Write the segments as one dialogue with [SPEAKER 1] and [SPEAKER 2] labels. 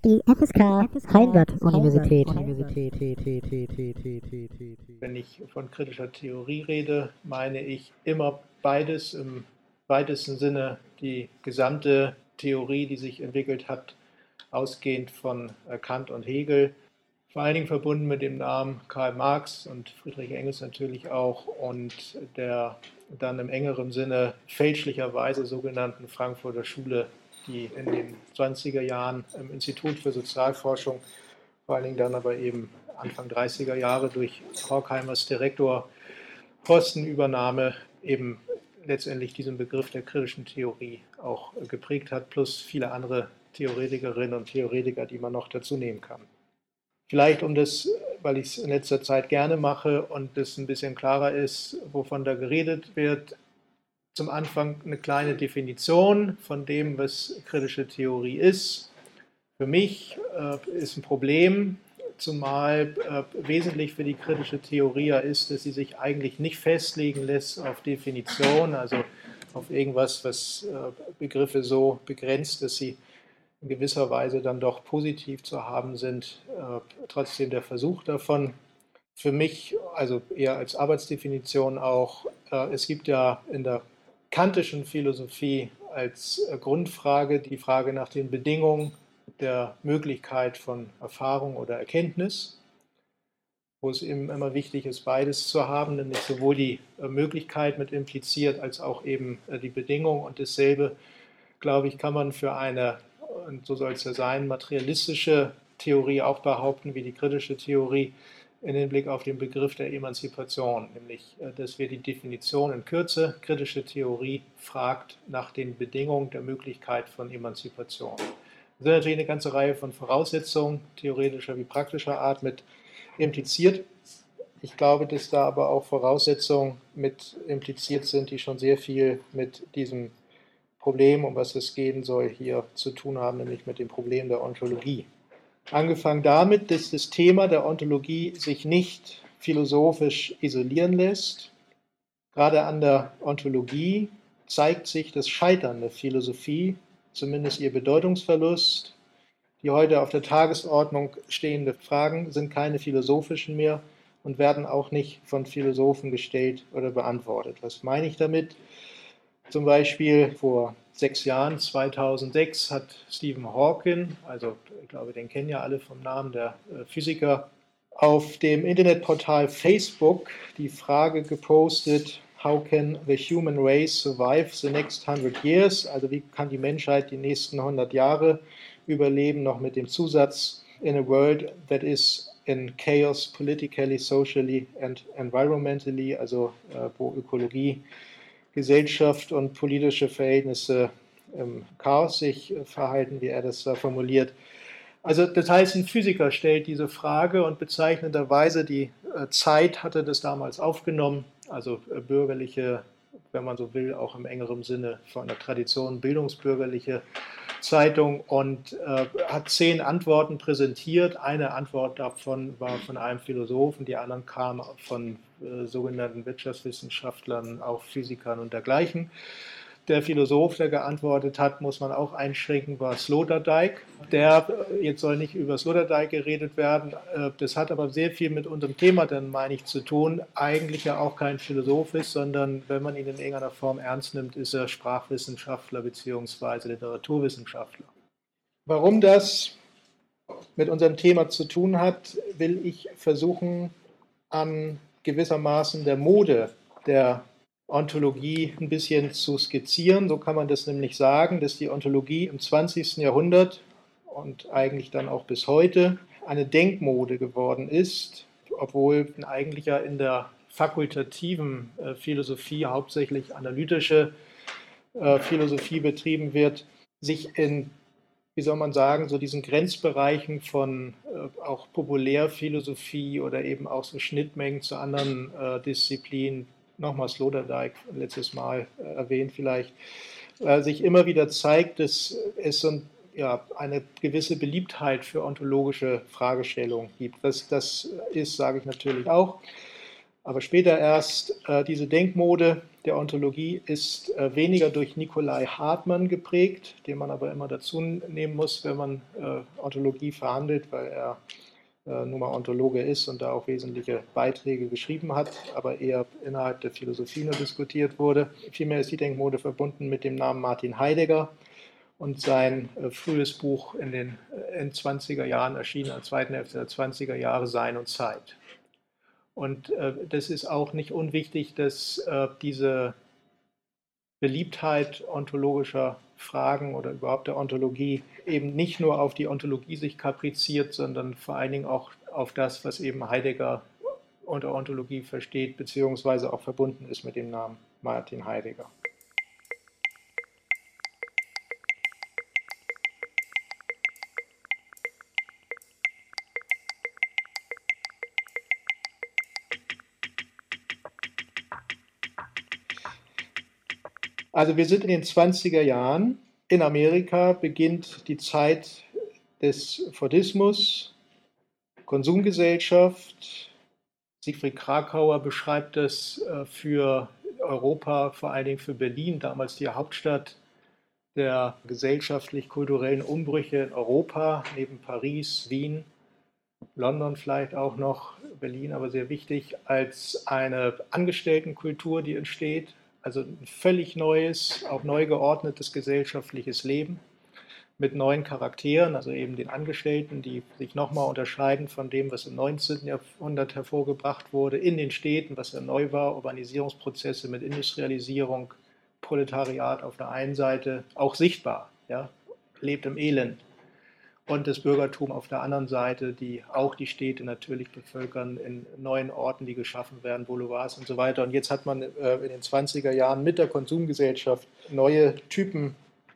[SPEAKER 1] die FSK Heimbad-Universität.
[SPEAKER 2] Wenn ich von kritischer Theorie rede, meine ich immer beides, im weitesten Sinne die gesamte Theorie, die sich entwickelt hat, ausgehend von Kant und Hegel, vor allen Dingen verbunden mit dem Namen Karl Marx und Friedrich Engels natürlich auch und der dann im engeren Sinne fälschlicherweise sogenannten Frankfurter Schule, die in den 20er Jahren im Institut für Sozialforschung, vor allen Dingen dann aber eben Anfang 30er Jahre durch Horkheimers Direktorpostenübernahme eben letztendlich diesen Begriff der kritischen Theorie auch geprägt hat, plus viele andere Theoretikerinnen und Theoretiker, die man noch dazu nehmen kann. Vielleicht um das, weil ich es in letzter Zeit gerne mache und das ein bisschen klarer ist, wovon da geredet wird, zum Anfang eine kleine Definition von dem, was kritische Theorie ist. Für mich ist ein Problem, zumal wesentlich für die kritische Theorie ist, dass sie sich eigentlich nicht festlegen lässt auf Definition, also auf irgendwas, was Begriffe so begrenzt, dass sie in gewisser Weise dann doch positiv zu haben sind, trotzdem der Versuch davon. Für mich, also eher als Arbeitsdefinition auch, es gibt ja in der kantischen Philosophie als Grundfrage die Frage nach den Bedingungen der Möglichkeit von Erfahrung oder Erkenntnis, wo es eben immer wichtig ist, beides zu haben, nämlich sowohl die Möglichkeit mit impliziert, als auch eben die Bedingung. Und dasselbe, glaube ich, kann man für eine, und so soll es ja sein, materialistische Theorie auch behaupten, wie die kritische Theorie, in Hinblick auf den Begriff der Emanzipation, nämlich, dass wir die Definition in Kürze, kritische Theorie fragt nach den Bedingungen der Möglichkeit von Emanzipation. Da sind natürlich eine ganze Reihe von Voraussetzungen, theoretischer wie praktischer Art, mit impliziert. Ich glaube, dass da aber auch Voraussetzungen mit impliziert sind, die schon sehr viel mit diesem Problem, um was es gehen soll, hier zu tun haben, nämlich mit dem Problem der Ontologie. Angefangen damit, dass das Thema der Ontologie sich nicht philosophisch isolieren lässt. Gerade an der Ontologie zeigt sich das Scheitern der Philosophie, zumindest ihr Bedeutungsverlust. Die heute auf der Tagesordnung stehenden Fragen sind keine philosophischen mehr und werden auch nicht von Philosophen gestellt oder beantwortet. Was meine ich damit? Zum Beispiel vor 6 Jahren, 2006, hat Stephen Hawking, also ich glaube, den kennen ja alle vom Namen, der Physiker, auf dem Internetportal Facebook die Frage gepostet: How can the human race survive the next 100 years? Also wie kann die Menschheit die nächsten 100 Jahre überleben, noch mit dem Zusatz in a world that is in chaos politically, socially and environmentally, also wo Ökologie, Gesellschaft und politische Verhältnisse im Chaos sich verhalten, wie er das da formuliert. Also das heißt, ein Physiker stellt diese Frage und bezeichnenderweise die Zeit hatte das damals aufgenommen, also bürgerliche, wenn man so will, auch im engeren Sinne von der Tradition bildungsbürgerliche Zeitung, und hat 10 Antworten präsentiert. Eine Antwort davon war von einem Philosophen, die anderen kamen von sogenannten Wirtschaftswissenschaftlern, auch Physikern und dergleichen. Der Philosoph, der geantwortet hat, muss man auch einschränken, war Sloterdijk. Jetzt soll nicht über Sloterdijk geredet werden, das hat aber sehr viel mit unserem Thema dann, meine ich, zu tun. Eigentlich ja auch kein Philosoph ist, sondern wenn man ihn in irgendeiner Form ernst nimmt, ist er Sprachwissenschaftler bzw. Literaturwissenschaftler. Warum das mit unserem Thema zu tun hat, will ich versuchen, an gewissermaßen der Mode der Ontologie ein bisschen zu skizzieren. So kann man das nämlich sagen, dass die Ontologie im 20. Jahrhundert und eigentlich dann auch bis heute eine Denkmode geworden ist, obwohl eigentlich ja in der fakultativen Philosophie, hauptsächlich analytische Philosophie betrieben wird, sich in, wie soll man sagen, so diesen Grenzbereichen von auch Populärphilosophie oder eben auch so Schnittmengen zu anderen Disziplinen, nochmal Sloterdijk letztes Mal erwähnt vielleicht, sich immer wieder zeigt, dass es so eine gewisse Beliebtheit für ontologische Fragestellungen gibt. Das ist, sage ich natürlich auch, aber später erst diese Denkmode der Ontologie ist weniger durch Nikolai Hartmann geprägt, den man aber immer dazu nehmen muss, wenn man Ontologie verhandelt, weil er nun mal Ontologe ist und da auch wesentliche Beiträge geschrieben hat, aber eher innerhalb der Philosophie nur diskutiert wurde. Vielmehr ist die Denkmode verbunden mit dem Namen Martin Heidegger und sein frühes Buch in den End-20er Jahren erschienen, in der zweiten Hälfte der 20er Jahre, Sein und Zeit. Und das ist auch nicht unwichtig, dass diese Beliebtheit ontologischer Fragen oder überhaupt der Ontologie eben nicht nur auf die Ontologie sich kapriziert, sondern vor allen Dingen auch auf das, was eben Heidegger unter Ontologie versteht, beziehungsweise auch verbunden ist mit dem Namen Martin Heidegger. Also wir sind in den 20er Jahren. In Amerika beginnt die Zeit des Fordismus, Konsumgesellschaft. Siegfried Kracauer beschreibt das für Europa, vor allen Dingen für Berlin, damals die Hauptstadt der gesellschaftlich-kulturellen Umbrüche in Europa, neben Paris, Wien, London vielleicht auch noch, Berlin aber sehr wichtig, als eine Angestelltenkultur, die entsteht. Also ein völlig neues, auch neu geordnetes gesellschaftliches Leben mit neuen Charakteren, also eben den Angestellten, die sich nochmal unterscheiden von dem, was im 19. Jahrhundert hervorgebracht wurde, in den Städten, was ja neu war, Urbanisierungsprozesse mit Industrialisierung, Proletariat auf der einen Seite, auch sichtbar, ja, lebt im Elend. Und das Bürgertum auf der anderen Seite, die auch die Städte natürlich bevölkern in neuen Orten, die geschaffen werden, Boulevards und so weiter. Und jetzt hat man in den 20er Jahren mit der Konsumgesellschaft neue Typen,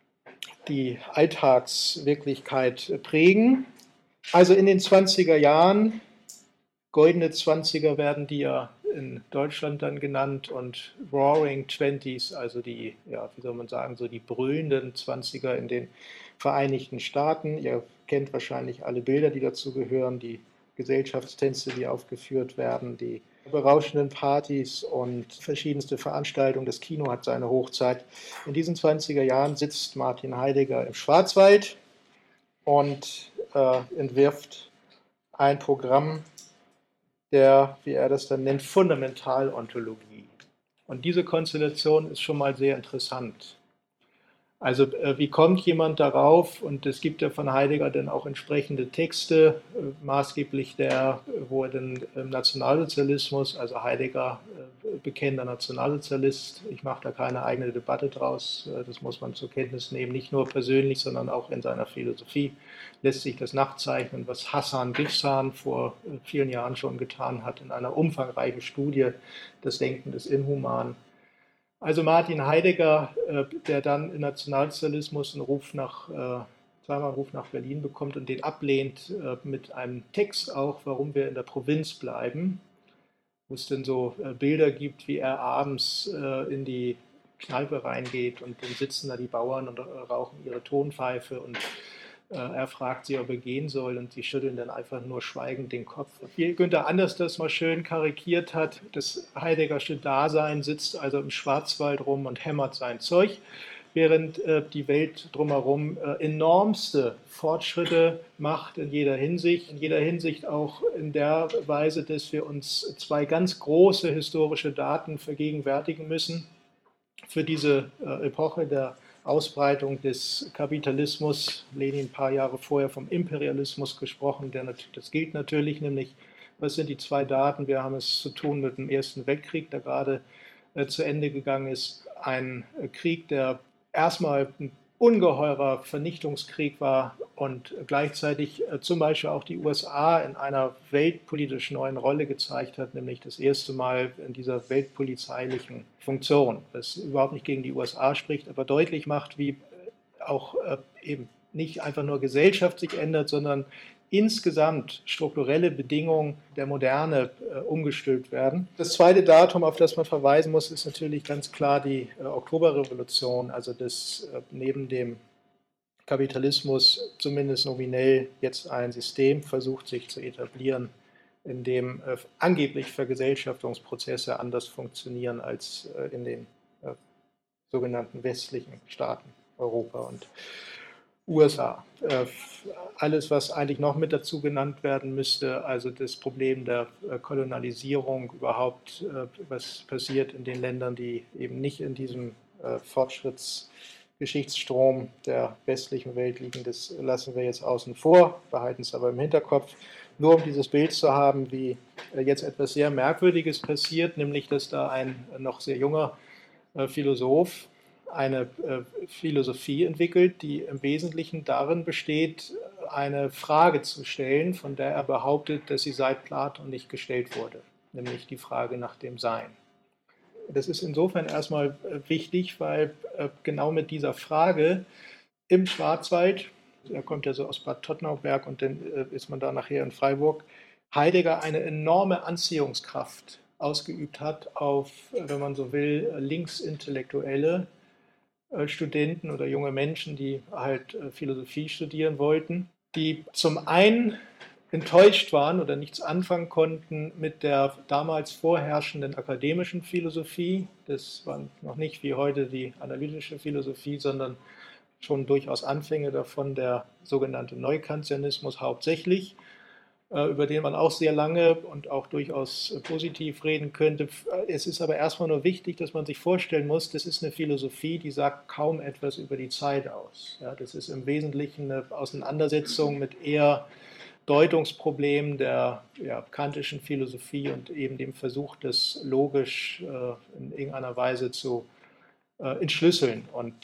[SPEAKER 2] die Alltagswirklichkeit prägen. Also in den 20er Jahren, goldene 20er werden die ja in Deutschland dann genannt und Roaring Twenties, also die, ja, wie soll man sagen, so die brüllenden 20er in den Vereinigten Staaten. Ihr kennt wahrscheinlich alle Bilder, die dazu gehören, die Gesellschaftstänze, die aufgeführt werden, die berauschenden Partys und verschiedenste Veranstaltungen. Das Kino hat seine Hochzeit. In diesen 20er Jahren sitzt Martin Heidegger im Schwarzwald und entwirft ein Programm der, wie er das dann nennt, Fundamentalontologie. Und diese Konstellation ist schon mal sehr interessant. Also wie kommt jemand darauf? Und es gibt ja von Heidegger dann auch entsprechende Texte, maßgeblich der, wo er dann im Nationalsozialismus, also Heidegger, bekennender Nationalsozialist, ich mache da keine eigene Debatte draus, das muss man zur Kenntnis nehmen, nicht nur persönlich, sondern auch in seiner Philosophie lässt sich das nachzeichnen, was Hassan Gifsan vor vielen Jahren schon getan hat in einer umfangreichen Studie, das Denken des Inhumanen. Also Martin Heidegger, der dann im Nationalsozialismus zweimal einen Ruf nach Berlin bekommt und den ablehnt mit einem Text auch, warum wir in der Provinz bleiben, wo es dann so Bilder gibt, wie er abends in die Kneipe reingeht und dann sitzen da die Bauern und rauchen ihre Tonpfeife und er fragt sie, ob er gehen soll und sie schütteln dann einfach nur schweigend den Kopf. Wie Günther Anders das mal schön karikiert hat, das Heideggersche Dasein sitzt also im Schwarzwald rum und hämmert sein Zeug, während die Welt drumherum enormste Fortschritte macht in jeder Hinsicht auch in der Weise, dass wir uns zwei ganz große historische Daten vergegenwärtigen müssen für diese Epoche der Ausbreitung des Kapitalismus. Lenin ein paar Jahre vorher vom Imperialismus gesprochen, das gilt natürlich, nämlich was sind die zwei Daten? Wir haben es zu tun mit dem Ersten Weltkrieg, der gerade zu Ende gegangen ist. Ein Krieg, der erstmal ein ungeheurer Vernichtungskrieg war und gleichzeitig zum Beispiel auch die USA in einer weltpolitisch neuen Rolle gezeigt hat, nämlich das erste Mal in dieser weltpolizeilichen Funktion, was überhaupt nicht gegen die USA spricht, aber deutlich macht, wie auch eben nicht einfach nur Gesellschaft sich ändert, sondern insgesamt strukturelle Bedingungen der Moderne umgestülpt werden. Das zweite Datum, auf das man verweisen muss, ist natürlich ganz klar die Oktoberrevolution, also das neben dem Kapitalismus zumindest nominell jetzt ein System versucht sich zu etablieren, in dem angeblich Vergesellschaftungsprozesse anders funktionieren als in den sogenannten westlichen Staaten, Europa und USA. Alles, was eigentlich noch mit dazu genannt werden müsste, also das Problem der Kolonialisierung überhaupt, was passiert in den Ländern, die eben nicht in diesem Fortschrittsgeschichtsstrom der westlichen Welt liegen, das lassen wir jetzt außen vor, behalten es aber im Hinterkopf, nur um dieses Bild zu haben, wie jetzt etwas sehr Merkwürdiges passiert, nämlich dass da ein noch sehr junger Philosoph eine Philosophie entwickelt, die im Wesentlichen darin besteht, eine Frage zu stellen, von der er behauptet, dass sie seit Platon nicht gestellt wurde, nämlich die Frage nach dem Sein. Das ist insofern erstmal wichtig, weil genau mit dieser Frage im Schwarzwald, er kommt ja so aus Bad Todtnauberg und dann ist man da nachher in Freiburg, Heidegger eine enorme Anziehungskraft ausgeübt hat auf, wenn man so will, linksintellektuelle Studenten oder junge Menschen, die halt Philosophie studieren wollten, die zum einen enttäuscht waren oder nichts anfangen konnten mit der damals vorherrschenden akademischen Philosophie. Das war noch nicht wie heute die analytische Philosophie, sondern schon durchaus Anfänge davon, der sogenannte Neukantianismus hauptsächlich, über den man auch sehr lange und auch durchaus positiv reden könnte. Es ist aber erstmal nur wichtig, dass man sich vorstellen muss, das ist eine Philosophie, die sagt kaum etwas über die Zeit aus. Ja, das ist im Wesentlichen eine Auseinandersetzung mit eher Deutungsproblemen der kantischen Philosophie und eben dem Versuch, das logisch in irgendeiner Weise zu entschlüsseln. Und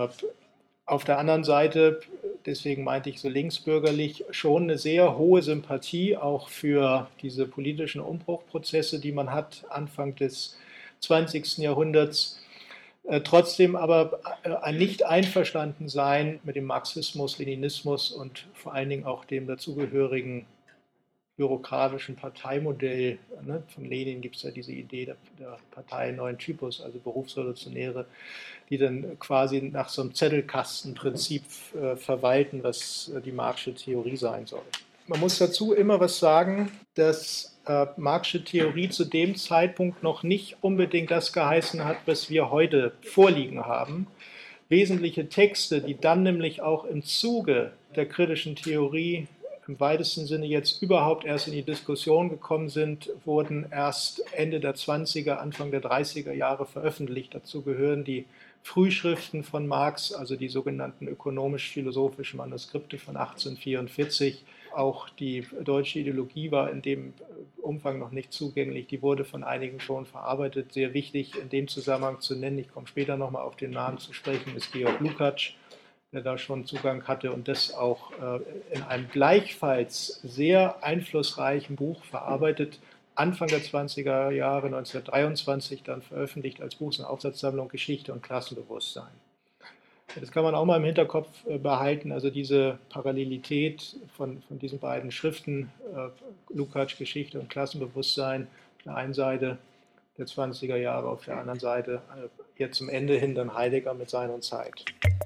[SPEAKER 2] auf der anderen Seite, deswegen meinte ich so linksbürgerlich, schon eine sehr hohe Sympathie auch für diese politischen Umbruchprozesse, die man hat Anfang des 20. Jahrhunderts. Trotzdem aber ein Nicht-Einverstanden-Sein mit dem Marxismus, Leninismus und vor allen Dingen auch dem dazugehörigen bürokratischen Parteimodell. Ne? Von Lenin gibt es ja diese Idee der Partei neuen Typus, also Berufsrevolutionäre, die dann quasi nach so einem Zettelkastenprinzip verwalten, was die Marxische Theorie sein soll. Man muss dazu immer was sagen, dass Marxische Theorie zu dem Zeitpunkt noch nicht unbedingt das geheißen hat, was wir heute vorliegen haben. Wesentliche Texte, die dann nämlich auch im Zuge der kritischen Theorie im weitesten Sinne jetzt überhaupt erst in die Diskussion gekommen sind, wurden erst Ende der 20er, Anfang der 30er Jahre veröffentlicht. Dazu gehören die Frühschriften von Marx, also die sogenannten ökonomisch-philosophischen Manuskripte von 1844. Auch die deutsche Ideologie war in dem Umfang noch nicht zugänglich. Die wurde von einigen schon verarbeitet. Sehr wichtig in dem Zusammenhang zu nennen, ich komme später nochmal auf den Namen zu sprechen, ist Georg Lukács, der da schon Zugang hatte und das auch in einem gleichfalls sehr einflussreichen Buch verarbeitet, Anfang der 20er Jahre, 1923, dann veröffentlicht als Buch, eine Aufsatzsammlung Geschichte und Klassenbewusstsein. Das kann man auch mal im Hinterkopf behalten, also diese Parallelität von diesen beiden Schriften, Lukács Geschichte und Klassenbewusstsein, auf der einen Seite der 20er Jahre, auf der anderen Seite jetzt zum Ende hin dann Heidegger mit Sein und Zeit.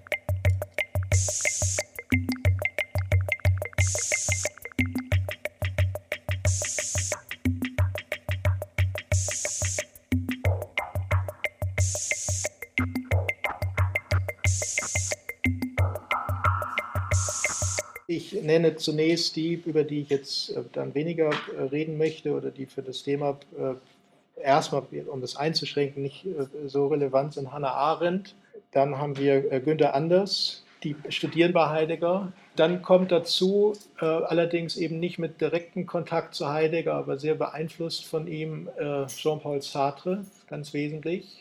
[SPEAKER 2] Ich nenne zunächst die, über die ich jetzt dann weniger reden möchte oder die für das Thema erstmal, um das einzuschränken, nicht so relevant sind. Hannah Arendt, dann haben wir Günther Anders, die studieren bei Heidegger. Dann kommt dazu, allerdings eben nicht mit direktem Kontakt zu Heidegger, aber sehr beeinflusst von ihm, Jean-Paul Sartre, ganz wesentlich.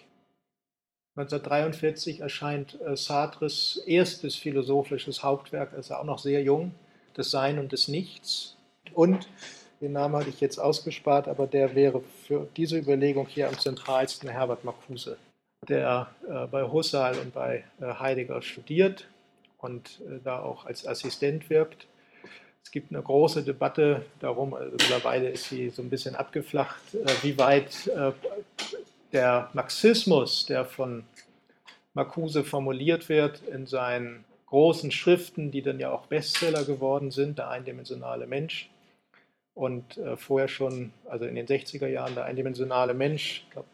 [SPEAKER 2] 1943 erscheint Sartres erstes philosophisches Hauptwerk, ist er auch noch sehr jung, Das Sein und des Nichts. Und, den Namen hatte ich jetzt ausgespart, aber der wäre für diese Überlegung hier am zentralsten, Herbert Marcuse, der bei Husserl und bei Heidegger studiert und da auch als Assistent wirkt. Es gibt eine große Debatte darum, also mittlerweile ist sie so ein bisschen abgeflacht, wie weit der Marxismus, der von Marcuse formuliert wird in seinen großen Schriften, die dann ja auch Bestseller geworden sind, der eindimensionale Mensch, und vorher schon, also in den 60er Jahren, der eindimensionale Mensch, ich glaube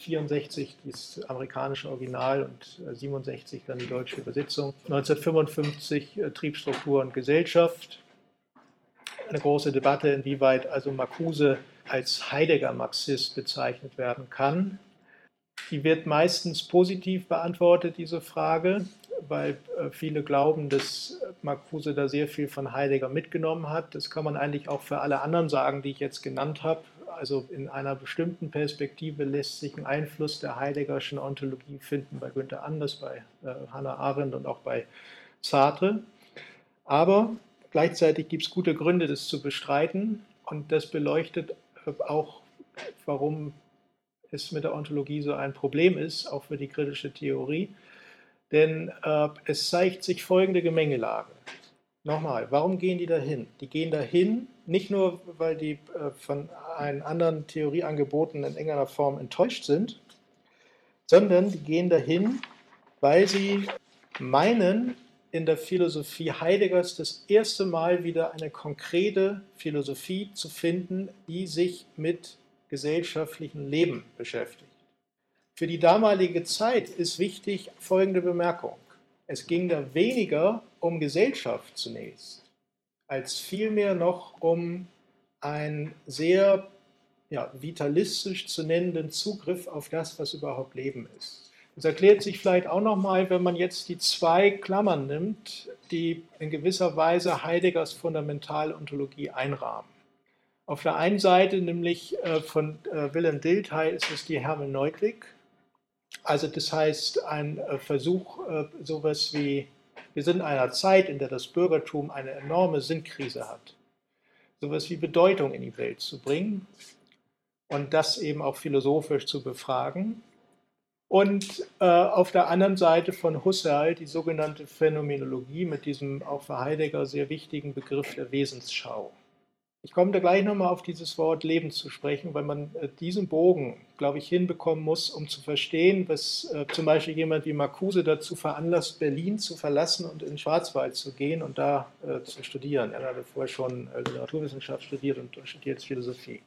[SPEAKER 2] 64 das amerikanische Original und 67 dann die deutsche Übersetzung. 1955 Triebstruktur und Gesellschaft. Eine große Debatte, inwieweit also Marcuse als Heidegger-Marxist bezeichnet werden kann. Die wird meistens positiv beantwortet, diese Frage, weil viele glauben, dass Marcuse da sehr viel von Heidegger mitgenommen hat. Das kann man eigentlich auch für alle anderen sagen, die ich jetzt genannt habe. Also in einer bestimmten Perspektive lässt sich ein Einfluss der Heideggerschen Ontologie finden bei Günther Anders, bei Hannah Arendt und auch bei Sartre. Aber gleichzeitig gibt es gute Gründe, das zu bestreiten. Und das beleuchtet auch, warum es mit der Ontologie so ein Problem ist, auch für die kritische Theorie. Denn es zeigt sich folgende Gemengelage. Nochmal, warum gehen die dahin? Die gehen dahin nicht nur, weil die von einem anderen Theorieangeboten in irgendeiner Form enttäuscht sind, sondern die gehen dahin, weil sie meinen, in der Philosophie Heideggers das erste Mal wieder eine konkrete Philosophie zu finden, die sich mit gesellschaftlichem Leben beschäftigt. Für die damalige Zeit ist wichtig folgende Bemerkung. Es ging da weniger um Gesellschaft zunächst, als vielmehr noch um einen sehr vitalistisch zu nennenden Zugriff auf das, was überhaupt Leben ist. Das erklärt sich vielleicht auch nochmal, wenn man jetzt die zwei Klammern nimmt, die in gewisser Weise Heideggers Fundamentalontologie einrahmen. Auf der einen Seite, nämlich von Willem Dilthey, ist es die Hermeneutik. Also das heißt, ein Versuch, sowas wie, wir sind in einer Zeit, in der das Bürgertum eine enorme Sinnkrise hat, sowas wie Bedeutung in die Welt zu bringen und das eben auch philosophisch zu befragen. Und auf der anderen Seite von Husserl die sogenannte Phänomenologie mit diesem auch für Heidegger sehr wichtigen Begriff der Wesensschau. Ich komme da gleich nochmal auf dieses Wort Leben zu sprechen, weil man diesen Bogen, glaube ich, hinbekommen muss, um zu verstehen, was zum Beispiel jemand wie Marcuse dazu veranlasst, Berlin zu verlassen und in den Schwarzwald zu gehen und da zu studieren. Er hatte vorher schon Literaturwissenschaft studiert und studiert jetzt Philosophie.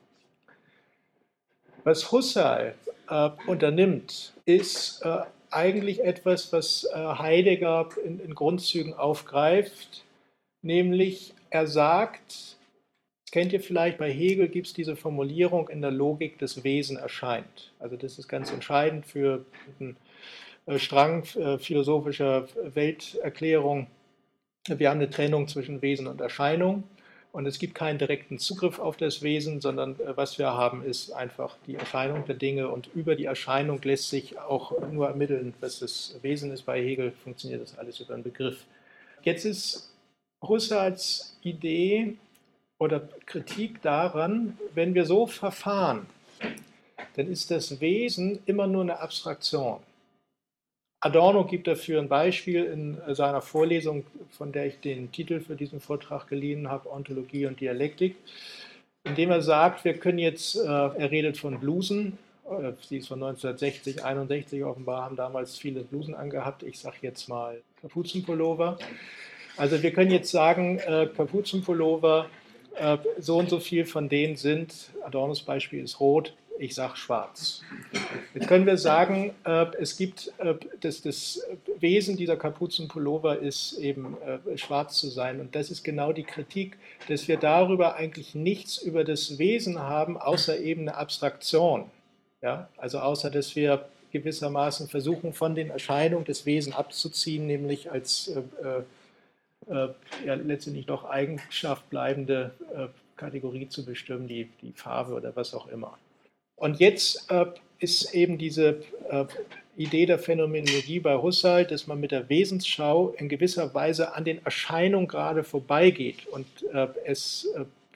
[SPEAKER 2] Was Husserl unternimmt, ist eigentlich etwas, was Heidegger in Grundzügen aufgreift, nämlich er sagt, kennt ihr vielleicht, bei Hegel gibt es diese Formulierung, in der Logik des Wesen erscheint. Also das ist ganz entscheidend für einen Strang philosophischer Welterklärung. Wir haben eine Trennung zwischen Wesen und Erscheinung und es gibt keinen direkten Zugriff auf das Wesen, sondern was wir haben, ist einfach die Erscheinung der Dinge und über die Erscheinung lässt sich auch nur ermitteln, was das Wesen ist. Bei Hegel funktioniert das alles über einen Begriff. Jetzt ist Husserls Idee oder Kritik daran, wenn wir so verfahren, dann ist das Wesen immer nur eine Abstraktion. Adorno gibt dafür ein Beispiel in seiner Vorlesung, von der ich den Titel für diesen Vortrag geliehen habe, Ontologie und Dialektik, indem er sagt, wir können jetzt, er redet von Blusen, sie ist von 1960, 61 offenbar, haben damals viele Blusen angehabt, ich sage jetzt mal Kapuzenpullover. Also wir können jetzt sagen, Kapuzenpullover, so und so viel von denen sind, Adornos Beispiel ist rot, ich sage schwarz. Jetzt können wir sagen, es gibt das Wesen dieser Kapuzenpullover ist eben schwarz zu sein. Und das ist genau die Kritik, dass wir darüber eigentlich nichts über das Wesen haben, außer eben eine Abstraktion. Ja? Also außer, dass wir gewissermaßen versuchen, von den Erscheinungen des Wesens abzuziehen, nämlich als letztendlich doch Eigenschaft bleibende Kategorie zu bestimmen, die Farbe oder was auch immer. Und jetzt ist eben diese Idee der Phänomenologie bei Husserl, dass man mit der Wesensschau in gewisser Weise an den Erscheinungen gerade vorbeigeht und es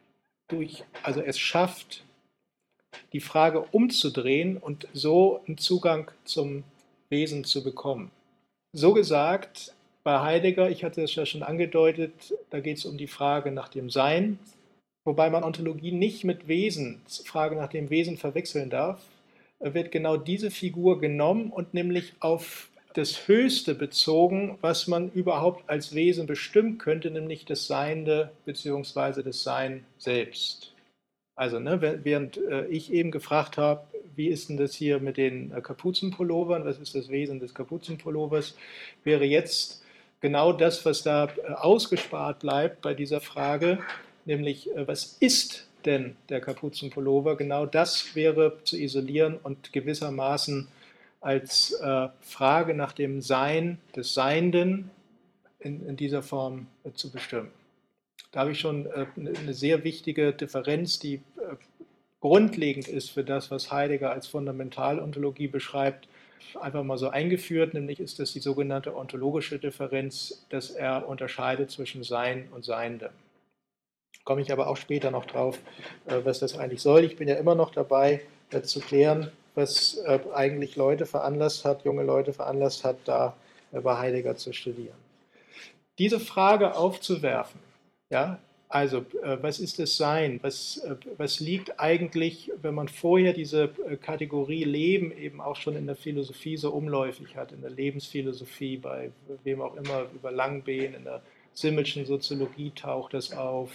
[SPEAKER 2] schafft, die Frage umzudrehen und so einen Zugang zum Wesen zu bekommen. So gesagt, bei Heidegger, ich hatte es ja schon angedeutet, da geht es um die Frage nach dem Sein, wobei man Ontologie nicht mit Wesen, Frage nach dem Wesen verwechseln darf, wird genau diese Figur genommen und nämlich auf das Höchste bezogen, was man überhaupt als Wesen bestimmen könnte, nämlich das Seiende bzw. das Sein selbst. Also, ne, während ich eben gefragt habe, wie ist denn das hier mit den Kapuzenpullovern, was ist das Wesen des Kapuzenpullovers, wäre jetzt genau das, was da ausgespart bleibt bei dieser Frage, nämlich was ist denn der Kapuzenpullover? Genau das wäre zu isolieren und gewissermaßen als Frage nach dem Sein des Seienden in dieser Form zu bestimmen. Da habe ich schon eine sehr wichtige Differenz, die grundlegend ist für das, was Heidegger als Fundamentalontologie beschreibt, einfach mal so eingeführt, nämlich ist das die sogenannte ontologische Differenz, dass er unterscheidet zwischen Sein und Seiendem. Komme ich aber auch später noch drauf, was das eigentlich soll. Ich bin ja immer noch dabei, zu klären, was eigentlich Leute veranlasst hat, junge Leute veranlasst hat, da bei Heidegger zu studieren. Diese Frage aufzuwerfen, ja, also was ist das Sein? Was liegt eigentlich, wenn man vorher diese Kategorie Leben eben auch schon in der Philosophie so umläufig hat, in der Lebensphilosophie, bei wem auch immer, über Langbehn, in der Simmelschen Soziologie taucht das auf,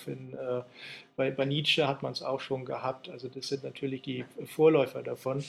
[SPEAKER 2] bei Nietzsche hat man es auch schon gehabt, also das sind natürlich die Vorläufer davon.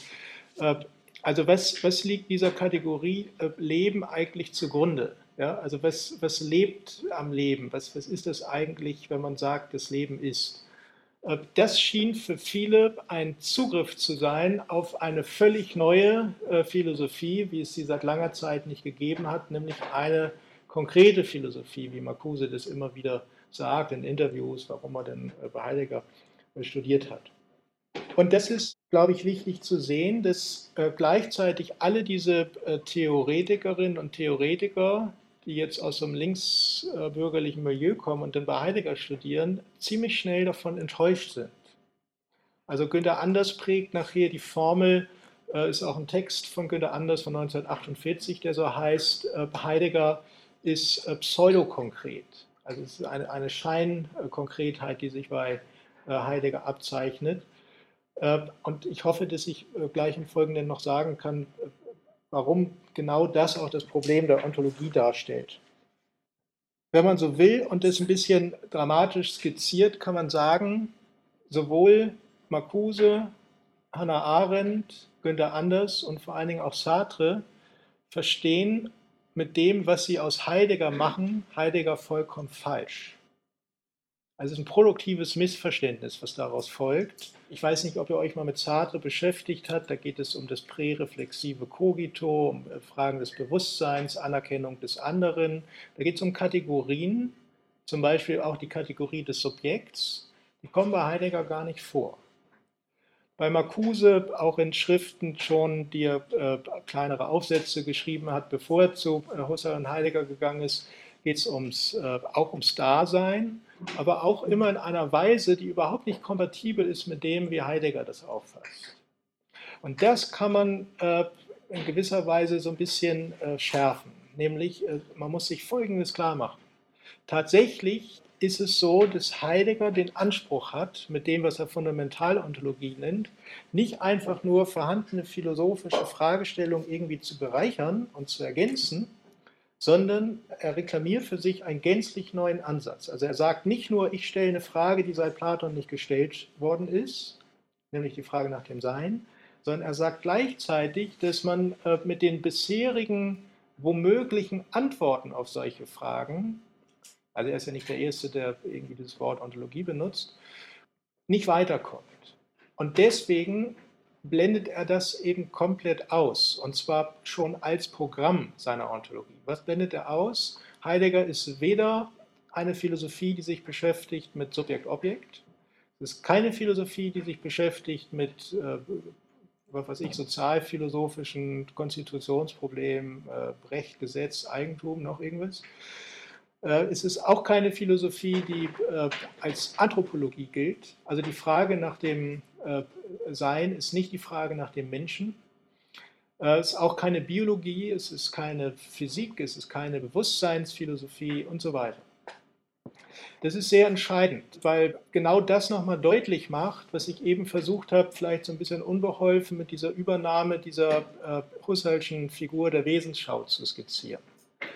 [SPEAKER 2] Also was liegt dieser Kategorie Leben eigentlich zugrunde? Ja, also was lebt am Leben? Was ist das eigentlich, wenn man sagt, das Leben ist? Das schien für viele ein Zugriff zu sein auf eine völlig neue Philosophie, wie es sie seit langer Zeit nicht gegeben hat, nämlich eine konkrete Philosophie, wie Marcuse das immer wieder sagt in Interviews, warum er denn bei Heidegger studiert hat. Und das ist, glaube ich, wichtig zu sehen, dass gleichzeitig alle diese Theoretikerinnen und Theoretiker, die jetzt aus so einem linksbürgerlichen Milieu kommen und dann bei Heidegger studieren, ziemlich schnell davon enttäuscht sind. Also Günter Anders prägt nachher die Formel, ist auch ein Text von Günter Anders von 1948, der so heißt, Heidegger ist pseudokonkret. Also es ist eine Scheinkonkretheit, die sich bei Heidegger abzeichnet. Und ich hoffe, dass ich gleich im Folgenden noch sagen kann, warum genau das auch das Problem der Ontologie darstellt. Wenn man so will und das ein bisschen dramatisch skizziert, kann man sagen, sowohl Marcuse, Hannah Arendt, Günter Anders und vor allen Dingen auch Sartre verstehen mit dem, was sie aus Heidegger machen, Heidegger vollkommen falsch. Also es ist ein produktives Missverständnis, was daraus folgt. Ich weiß nicht, ob ihr euch mal mit Sartre beschäftigt habt. Da geht es um das präreflexive Cogito, um Fragen des Bewusstseins, Anerkennung des anderen. Da geht es um Kategorien, zum Beispiel auch die Kategorie des Subjekts. Die kommen bei Heidegger gar nicht vor. Bei Marcuse, auch in Schriften schon, die er kleinere Aufsätze geschrieben hat, bevor er zu Husserl und Heidegger gegangen ist, geht es auch ums Dasein, aber auch immer in einer Weise, die überhaupt nicht kompatibel ist mit dem, wie Heidegger das auffasst. Und das kann man in gewisser Weise so ein bisschen schärfen. Nämlich, man muss sich Folgendes klar machen. Tatsächlich ist es so, dass Heidegger den Anspruch hat, mit dem, was er Fundamentalontologie nennt, nicht einfach nur vorhandene philosophische Fragestellungen irgendwie zu bereichern und zu ergänzen, sondern er reklamiert für sich einen gänzlich neuen Ansatz. Also er sagt nicht nur, ich stelle eine Frage, die seit Platon nicht gestellt worden ist, nämlich die Frage nach dem Sein, sondern er sagt gleichzeitig, dass man mit den bisherigen womöglichen Antworten auf solche Fragen, also er ist ja nicht der Erste, der irgendwie das Wort Ontologie benutzt, nicht weiterkommt. Und deswegen blendet er das eben komplett aus, und zwar schon als Programm seiner Ontologie. Was blendet er aus? Heidegger ist weder eine Philosophie, die sich beschäftigt mit Subjekt-Objekt, es ist keine Philosophie, die sich beschäftigt mit, was weiß ich, sozialphilosophischen Konstitutionsproblemen, Recht, Gesetz, Eigentum, noch irgendwas. Es ist auch keine Philosophie, die als Anthropologie gilt. Also die Frage nach dem Sein ist nicht die Frage nach dem Menschen. Es ist auch keine Biologie, es ist keine Physik, es ist keine Bewusstseinsphilosophie und so weiter. Das ist sehr entscheidend, weil genau das nochmal deutlich macht, was ich eben versucht habe, vielleicht so ein bisschen unbeholfen mit dieser Übernahme dieser Husserlschen Figur der Wesensschau zu skizzieren.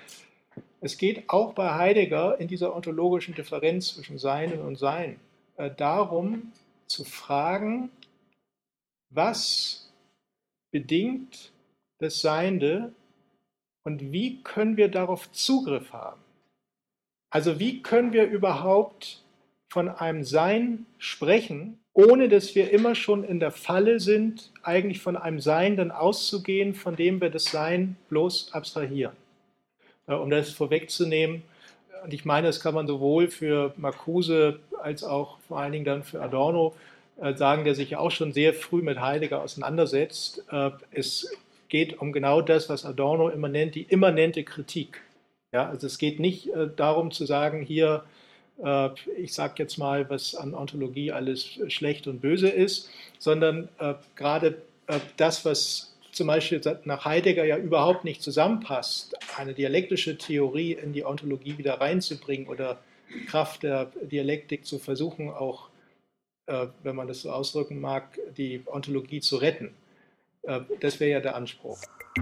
[SPEAKER 2] Es geht auch bei Heidegger in dieser ontologischen Differenz zwischen Seinen und Sein darum, zu fragen, was bedingt das Seiende und wie können wir darauf Zugriff haben? Also wie können wir überhaupt von einem Sein sprechen, ohne dass wir immer schon in der Falle sind, eigentlich von einem Seienden auszugehen, von dem wir das Sein bloß abstrahieren. Um das vorwegzunehmen, und ich meine, das kann man sowohl für Marcuse als auch vor allen Dingen dann für Adorno sagen, der sich ja auch schon sehr früh mit Heidegger auseinandersetzt. Es geht um genau das, was Adorno immer nennt, die immanente Kritik. Ja, also es geht nicht darum zu sagen, hier, ich sage jetzt mal, was an Ontologie alles schlecht und böse ist, sondern gerade das, was zum Beispiel nach Heidegger ja überhaupt nicht zusammenpasst, eine dialektische Theorie in die Ontologie wieder reinzubringen oder die Kraft der Dialektik zu versuchen, auch, wenn man das so ausdrücken mag, die Ontologie zu retten. Das wäre ja der Anspruch.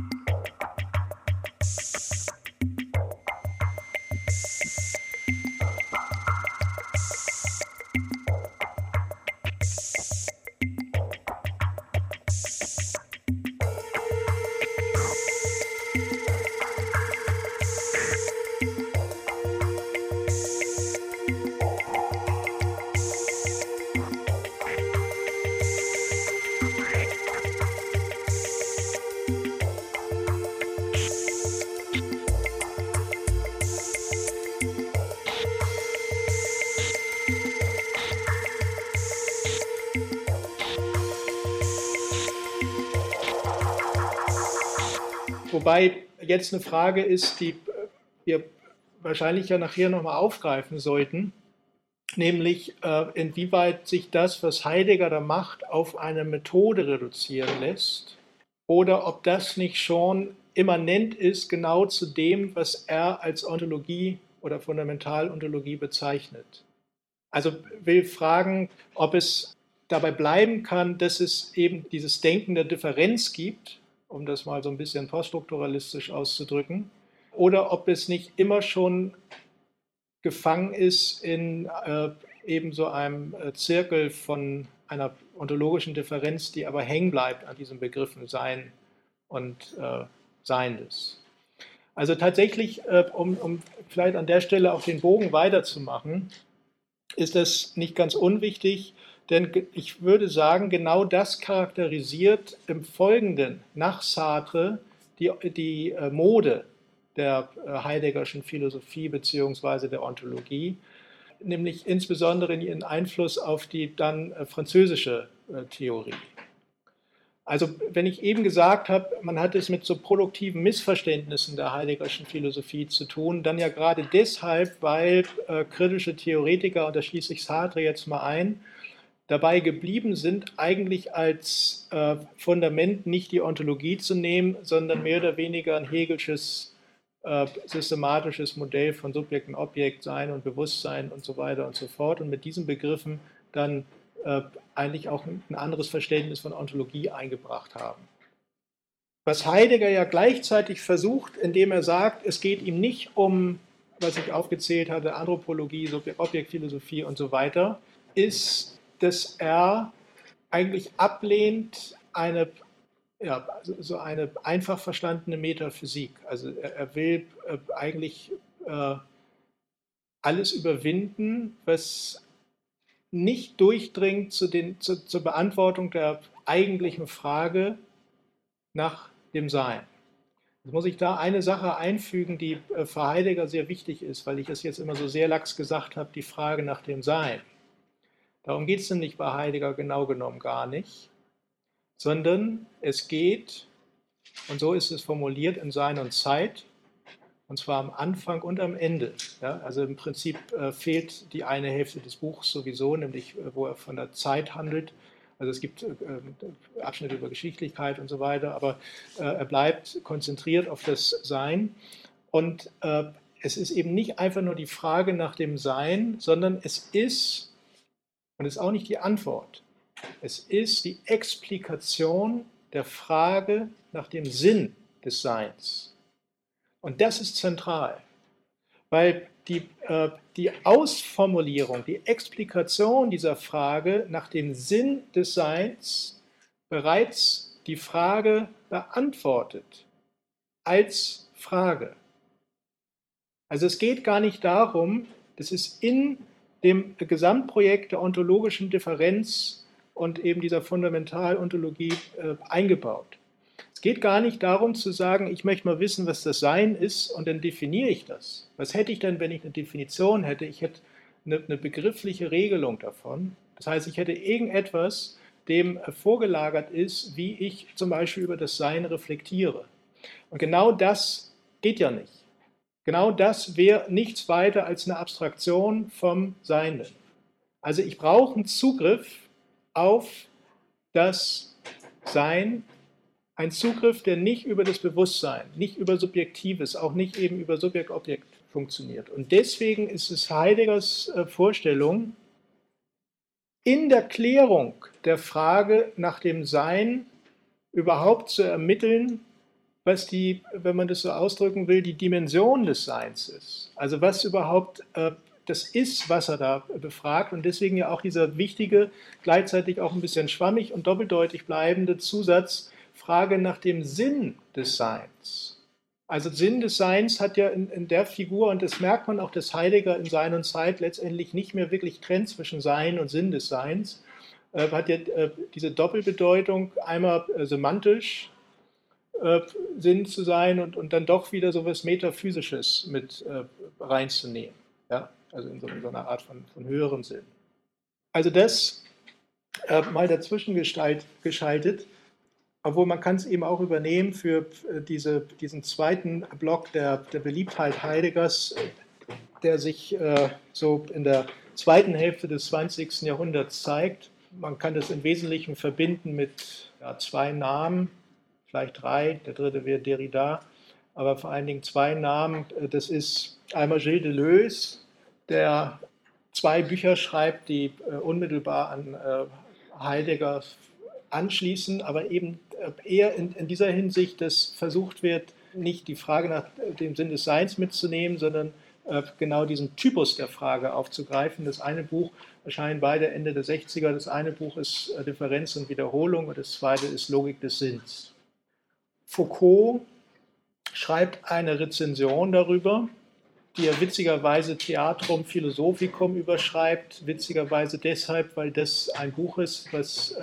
[SPEAKER 2] Wobei jetzt eine Frage ist, die wir wahrscheinlich ja nachher nochmal aufgreifen sollten, nämlich inwieweit sich das, was Heidegger da macht, auf eine Methode reduzieren lässt oder ob das nicht schon immanent ist genau zu dem, was er als Ontologie oder Fundamentalontologie bezeichnet. Also will fragen, ob es dabei bleiben kann, dass es eben dieses Denken der Differenz gibt, um das mal so ein bisschen poststrukturalistisch auszudrücken, oder ob es nicht immer schon gefangen ist in eben so einem Zirkel von einer ontologischen Differenz, die aber hängen bleibt an diesen Begriffen Sein und Seiendes. Also tatsächlich, um vielleicht an der Stelle auch den Bogen weiterzumachen, ist das nicht ganz unwichtig, denn ich würde sagen, genau das charakterisiert im Folgenden nach Sartre die Mode der Heideggerschen Philosophie bzw. der Ontologie, nämlich insbesondere ihren Einfluss auf die dann französische Theorie. Also wenn ich eben gesagt habe, man hat es mit so produktiven Missverständnissen der Heideggerschen Philosophie zu tun, dann ja gerade deshalb, weil kritische Theoretiker, und da schließe ich Sartre jetzt mal ein, dabei geblieben sind, eigentlich als Fundament nicht die Ontologie zu nehmen, sondern mehr oder weniger ein Hegelsches systematisches Modell von Subjekt und Objekt, Sein und Bewusstsein und so weiter und so fort und mit diesen Begriffen dann eigentlich auch ein anderes Verständnis von Ontologie eingebracht haben. Was Heidegger ja gleichzeitig versucht, indem er sagt, es geht ihm nicht um, was ich aufgezählt hatte, Anthropologie, Objektphilosophie und so weiter, ist, dass er eigentlich ablehnt so eine einfach verstandene Metaphysik. Also er will eigentlich alles überwinden, was nicht durchdringt zur Beantwortung der eigentlichen Frage nach dem Sein. Jetzt muss ich da eine Sache einfügen, die für Heidegger sehr wichtig ist, weil ich es jetzt immer so sehr lax gesagt habe, die Frage nach dem Sein. Darum geht es nämlich bei Heidegger genau genommen gar nicht, sondern es geht, und so ist es formuliert, in Sein und Zeit, und zwar am Anfang und am Ende. Ja, also im Prinzip fehlt die eine Hälfte des Buchs sowieso, nämlich wo er von der Zeit handelt. Also es gibt Abschnitte über Geschichtlichkeit und so weiter, aber er bleibt konzentriert auf das Sein. Und es ist eben nicht einfach nur die Frage nach dem Sein, sondern es ist, und es ist auch nicht die Antwort, es ist die Explikation der Frage nach dem Sinn des Seins. Und das ist zentral, weil die Ausformulierung, die Explikation dieser Frage nach dem Sinn des Seins bereits die Frage beantwortet als Frage. Also es geht gar nicht darum, das ist in dem Gesamtprojekt der ontologischen Differenz und eben dieser Fundamentalontologie eingebaut. Es geht gar nicht darum zu sagen, ich möchte mal wissen, was das Sein ist und dann definiere ich das. Was hätte ich denn, wenn ich eine Definition hätte? Ich hätte eine begriffliche Regelung davon. Das heißt, ich hätte irgendetwas, dem vorgelagert ist, wie ich zum Beispiel über das Sein reflektiere. Und genau das geht ja nicht. Genau das wäre nichts weiter als eine Abstraktion vom Seienden. Also ich brauche einen Zugriff auf das Sein, ein Zugriff, der nicht über das Bewusstsein, nicht über Subjektives, auch nicht eben über Subjekt-Objekt funktioniert. Und deswegen ist es Heideggers Vorstellung, in der Klärung der Frage nach dem Sein überhaupt zu ermitteln, was die, wenn man das so ausdrücken will, die Dimension des Seins ist. Also was überhaupt das ist, was er da befragt. Und deswegen ja auch dieser wichtige, gleichzeitig auch ein bisschen schwammig und doppeldeutig bleibende Zusatz, Frage nach dem Sinn des Seins. Also Sinn des Seins hat ja in der Figur, und das merkt man auch, dass Heidegger in Sein und Zeit letztendlich nicht mehr wirklich trennt zwischen Sein und Sinn des Seins, hat ja diese Doppelbedeutung, einmal semantisch, Sinn zu sein und dann doch wieder so etwas Metaphysisches mit reinzunehmen. Ja? Also in so einer Art von höherem Sinn. Also das mal dazwischen geschaltet, obwohl man kann es eben auch übernehmen für diesen zweiten Block der Beliebtheit Heideggers, der sich so in der zweiten Hälfte des 20. Jahrhunderts zeigt. Man kann das im Wesentlichen verbinden mit zwei Namen, vielleicht drei, der dritte wäre Derrida, aber vor allen Dingen zwei Namen. Das ist einmal Gilles Deleuze, der zwei Bücher schreibt, die unmittelbar an Heidegger anschließen, aber eben eher in dieser Hinsicht, dass versucht wird, nicht die Frage nach dem Sinn des Seins mitzunehmen, sondern genau diesen Typus der Frage aufzugreifen. Das eine Buch erscheint beide Ende der 60er. Das eine Buch ist Differenz und Wiederholung und das zweite ist Logik des Sinns. Foucault schreibt eine Rezension darüber, die er witzigerweise Theatrum Philosophicum überschreibt. Witzigerweise deshalb, weil das ein Buch ist, was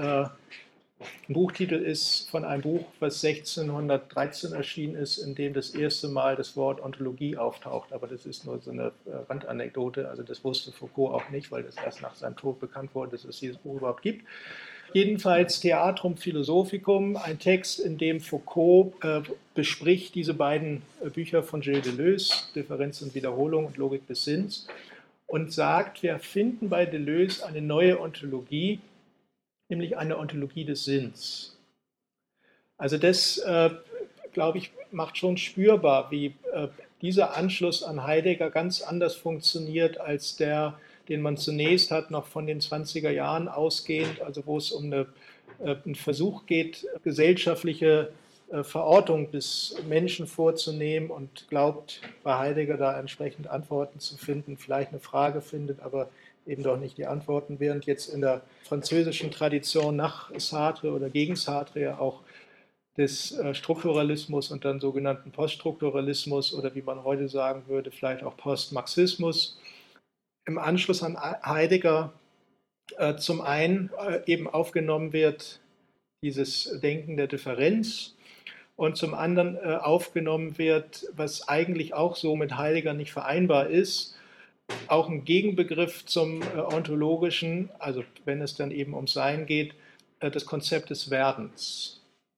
[SPEAKER 2] ein Buchtitel ist von einem Buch, was 1613 erschienen ist, in dem das erste Mal das Wort Ontologie auftaucht. Aber das ist nur so eine Randanekdote. Also das wusste Foucault auch nicht, weil das erst nach seinem Tod bekannt wurde, dass es dieses Buch überhaupt gibt. Jedenfalls Theatrum Philosophicum, ein Text, in dem Foucault bespricht diese beiden Bücher von Gilles Deleuze, Differenz und Wiederholung und Logik des Sinns, und sagt, wir finden bei Deleuze eine neue Ontologie, nämlich eine Ontologie des Sinns. Also das, glaube ich, macht schon spürbar, wie dieser Anschluss an Heidegger ganz anders funktioniert als der, den man zunächst hat, noch von den 20er Jahren ausgehend, also wo es um einen Versuch geht, gesellschaftliche Verortung des Menschen vorzunehmen und glaubt bei Heidegger da entsprechend Antworten zu finden, vielleicht eine Frage findet, aber eben doch nicht die Antworten, während jetzt in der französischen Tradition nach Sartre oder gegen Sartre ja auch des Strukturalismus und dann sogenannten Poststrukturalismus oder wie man heute sagen würde, vielleicht auch Postmarxismus, im Anschluss an Heidegger zum einen eben aufgenommen wird, dieses Denken der Differenz, und zum anderen aufgenommen wird, was eigentlich auch so mit Heidegger nicht vereinbar ist, auch ein Gegenbegriff zum ontologischen, also wenn es dann eben ums Sein geht, das Konzept des Werdens.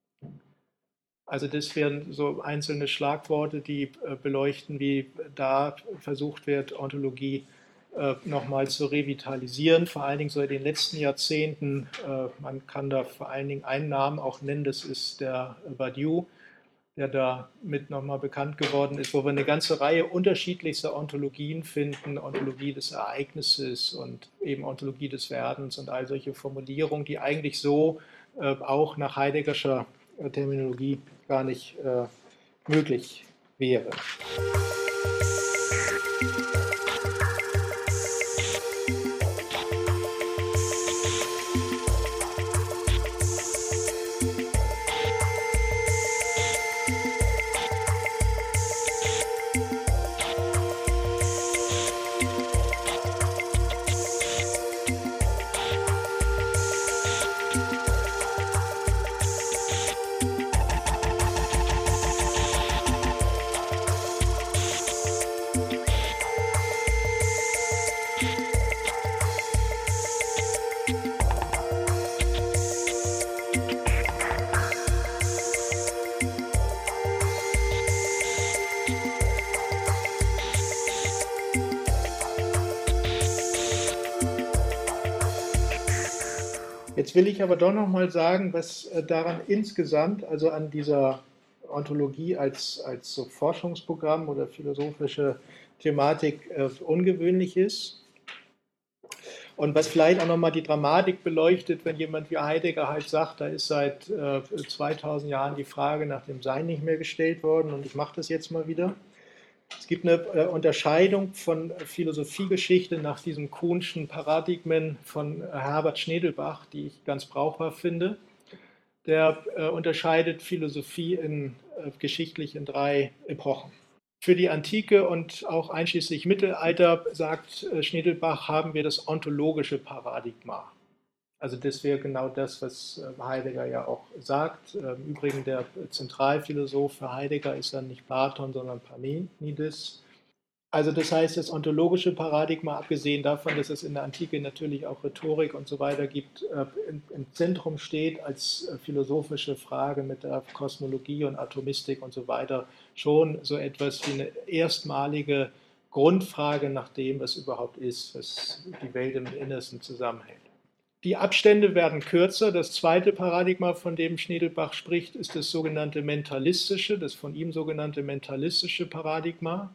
[SPEAKER 2] Also das wären so einzelne Schlagworte, die beleuchten, wie da versucht wird, Ontologie nochmal zu revitalisieren, vor allen Dingen so in den letzten Jahrzehnten. Man kann da vor allen Dingen einen Namen auch nennen, das ist der Badiou, der da mit nochmal bekannt geworden ist, wo wir eine ganze Reihe unterschiedlichster Ontologien finden, Ontologie des Ereignisses und eben Ontologie des Werdens und all solche Formulierungen, die eigentlich so auch nach Heideggerscher Terminologie gar nicht möglich wäre. Jetzt will ich aber doch noch mal sagen, was daran insgesamt, also an dieser Ontologie als so Forschungsprogramm oder philosophische Thematik ungewöhnlich ist. Und was vielleicht auch nochmal die Dramatik beleuchtet, wenn jemand wie Heidegger halt sagt, da ist seit 2000 Jahren die Frage nach dem Sein nicht mehr gestellt worden und ich mache das jetzt mal wieder. Es gibt eine Unterscheidung von Philosophiegeschichte nach diesem Kuhnschen Paradigmen von Herbert Schnedelbach, die ich ganz brauchbar finde. Der unterscheidet Philosophie geschichtlich in 3 Epochen. Für die Antike und auch einschließlich Mittelalter, sagt Schnedelbach, haben wir das ontologische Paradigma. Also das wäre genau das, was Heidegger ja auch sagt. Im Übrigen der Zentralphilosoph für Heidegger ist dann nicht Platon, sondern Parmenides. Also das heißt, das ontologische Paradigma, abgesehen davon, dass es in der Antike natürlich auch Rhetorik und so weiter gibt, im Zentrum steht als philosophische Frage mit der Kosmologie und Atomistik und so weiter schon so etwas wie eine erstmalige Grundfrage nach dem, was überhaupt ist, was die Welt im Innersten zusammenhält. Die Abstände werden kürzer. Das zweite Paradigma, von dem Schnedelbach spricht, ist das sogenannte mentalistische, das von ihm sogenannte mentalistische Paradigma.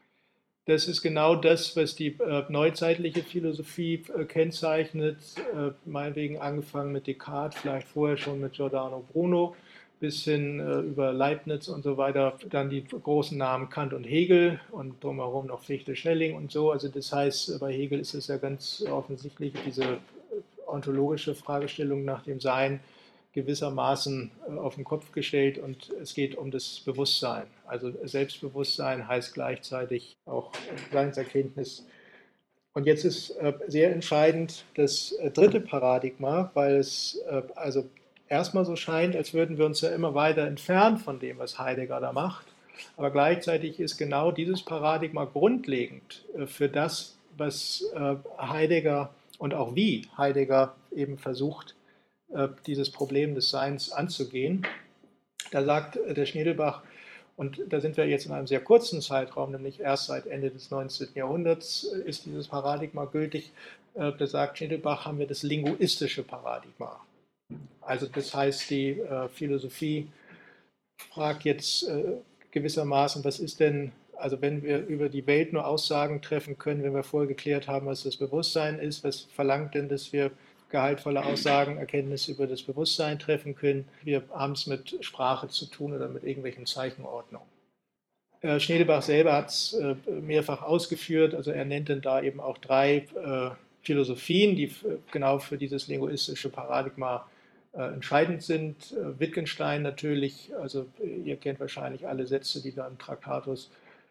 [SPEAKER 2] Das ist genau das, was die neuzeitliche Philosophie kennzeichnet, meinetwegen angefangen mit Descartes, vielleicht vorher schon mit Giordano Bruno, bis hin über Leibniz und so weiter, dann die großen Namen Kant und Hegel und drumherum noch Fichte, Schelling und so. Also das heißt, bei Hegel ist es ja ganz offensichtlich diese ontologische Fragestellung nach dem Sein gewissermaßen auf den Kopf gestellt und es geht um das Bewusstsein. Also Selbstbewusstsein heißt gleichzeitig auch Seinserkenntnis. Und jetzt ist sehr entscheidend das dritte Paradigma, weil es also erstmal so scheint, als würden wir uns ja immer weiter entfernen von dem, was Heidegger da macht. Aber gleichzeitig ist genau dieses Paradigma grundlegend für das, was Heidegger und auch wie Heidegger eben versucht, dieses Problem des Seins anzugehen. Da sagt der Schnedelbach, und da sind wir jetzt in einem sehr kurzen Zeitraum, nämlich erst seit Ende des 19. Jahrhunderts ist dieses Paradigma gültig. Da sagt Schnedelbach, haben wir das linguistische Paradigma. Also das heißt, die Philosophie fragt jetzt gewissermaßen, was ist denn, also wenn wir über die Welt nur Aussagen treffen können, wenn wir vorher geklärt haben, was das Bewusstsein ist, was verlangt denn, dass wir gehaltvolle Aussagen, Erkenntnisse über das Bewusstsein treffen können. Wir haben es mit Sprache zu tun oder mit irgendwelchen Zeichenordnungen. Schnedelbach selber hat es mehrfach ausgeführt, also er nennt dann da eben auch 3 Philosophien, die genau für dieses linguistische Paradigma entscheidend sind. Wittgenstein natürlich, also ihr kennt wahrscheinlich alle Sätze, die da im Traktatus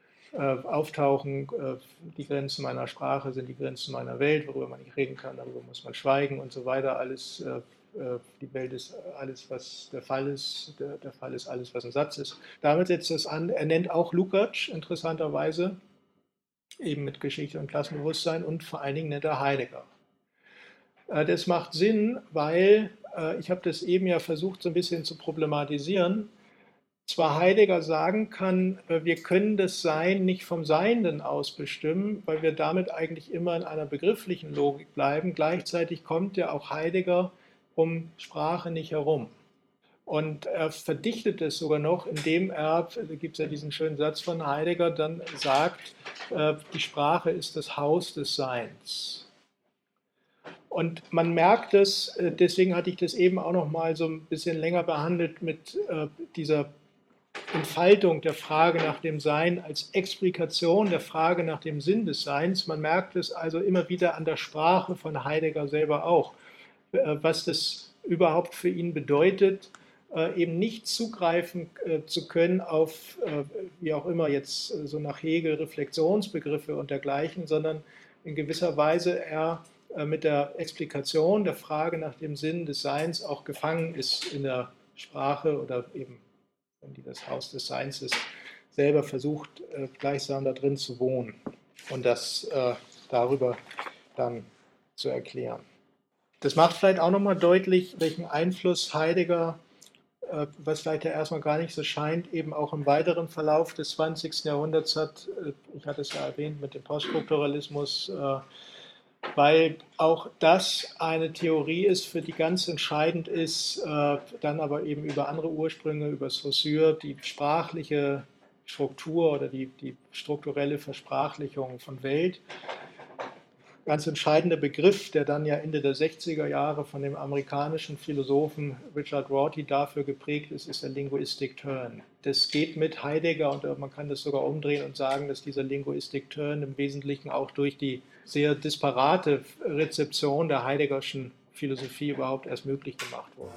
[SPEAKER 2] auftauchen, die Grenzen meiner Sprache sind die Grenzen meiner Welt, worüber man nicht reden kann, darüber muss man schweigen und so weiter. Alles, die Welt ist alles, was der Fall ist, der Fall ist alles, was ein Satz ist. Damit setzt es an. Er nennt auch Lukács interessanterweise, eben mit Geschichte und Klassenbewusstsein und vor allen Dingen nennt er Heidegger. Das macht Sinn, weil, ich habe das eben ja versucht so ein bisschen zu problematisieren, zwar Heidegger sagen kann, wir können das Sein nicht vom Seienden aus bestimmen, weil wir damit eigentlich immer in einer begrifflichen Logik bleiben. Gleichzeitig kommt ja auch Heidegger um Sprache nicht herum. Und er verdichtet es sogar noch, indem er, da gibt es ja diesen schönen Satz von Heidegger, dann sagt, die Sprache ist das Haus des Seins. Und man merkt es, deswegen hatte ich das eben auch noch mal so ein bisschen länger behandelt mit dieser Entfaltung der Frage nach dem Sein als Explikation der Frage nach dem Sinn des Seins. Man merkt es also immer wieder an der Sprache von Heidegger selber auch, was das überhaupt für ihn bedeutet, eben nicht zugreifen zu können auf, wie auch immer jetzt so nach Hegel, Reflexionsbegriffe und dergleichen, sondern in gewisser Weise er mit der Explikation der Frage nach dem Sinn des Seins auch gefangen ist in der Sprache oder eben die das Haus des Seins ist, selber versucht, gleichsam da drin zu wohnen und das darüber dann zu erklären. Das macht vielleicht auch nochmal deutlich, welchen Einfluss Heidegger, was vielleicht ja erstmal gar nicht so scheint, eben auch im weiteren Verlauf des 20. Jahrhunderts hat. Ich hatte es ja erwähnt mit dem Poststrukturalismus, weil auch das eine Theorie ist, für die ganz entscheidend ist, dann aber eben über andere Ursprünge, über Saussure, die sprachliche Struktur oder die strukturelle Versprachlichung von Welt. Ganz entscheidender Begriff, der dann ja Ende der 60er Jahre von dem amerikanischen Philosophen Richard Rorty dafür geprägt ist, ist der Linguistic Turn. Das geht mit Heidegger und man kann das sogar umdrehen und sagen, dass dieser Linguistic Turn im Wesentlichen auch durch die sehr disparate Rezeption der Heideggerschen Philosophie überhaupt erst möglich gemacht wurde.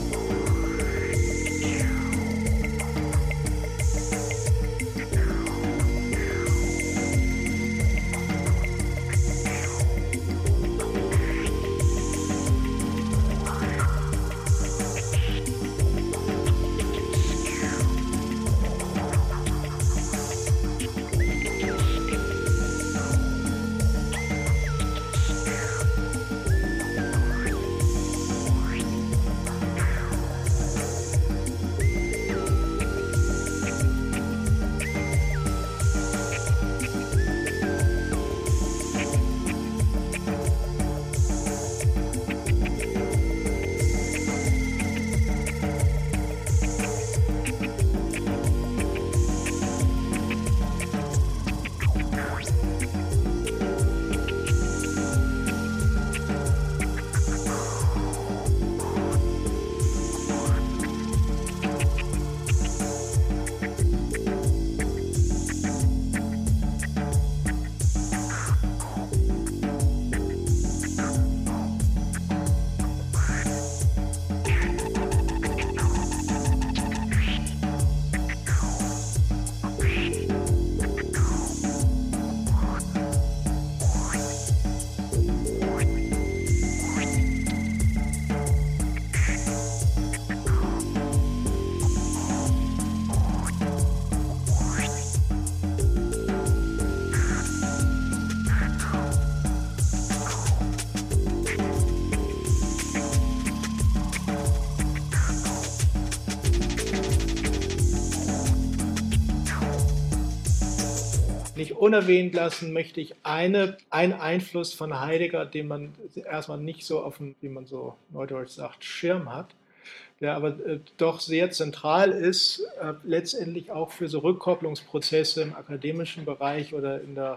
[SPEAKER 2] Nicht unerwähnt lassen möchte ich einen Einfluss von Heidegger, den man erstmal nicht so auf dem, wie man so neudeutsch sagt, Schirm hat, der aber doch sehr zentral ist, letztendlich auch für so Rückkopplungsprozesse im akademischen Bereich oder in der,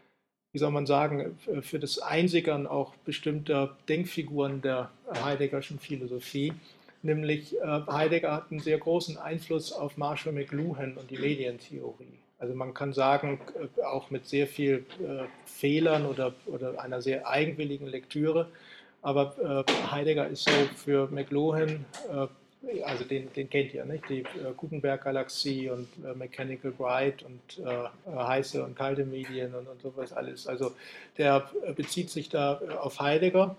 [SPEAKER 2] wie soll man sagen, für das Einsickern auch bestimmter Denkfiguren der Heideggerschen Philosophie. Nämlich Heidegger hat einen sehr großen Einfluss auf Marshall McLuhan und die Medientheorie. Also man kann sagen, auch mit sehr viel Fehlern oder einer sehr eigenwilligen Lektüre, aber Heidegger ist so für McLuhan, also den kennt ihr, nicht? Die Gutenberg-Galaxie und Mechanical Bride und heiße und kalte Medien und sowas alles. Also der bezieht sich da auf Heidegger.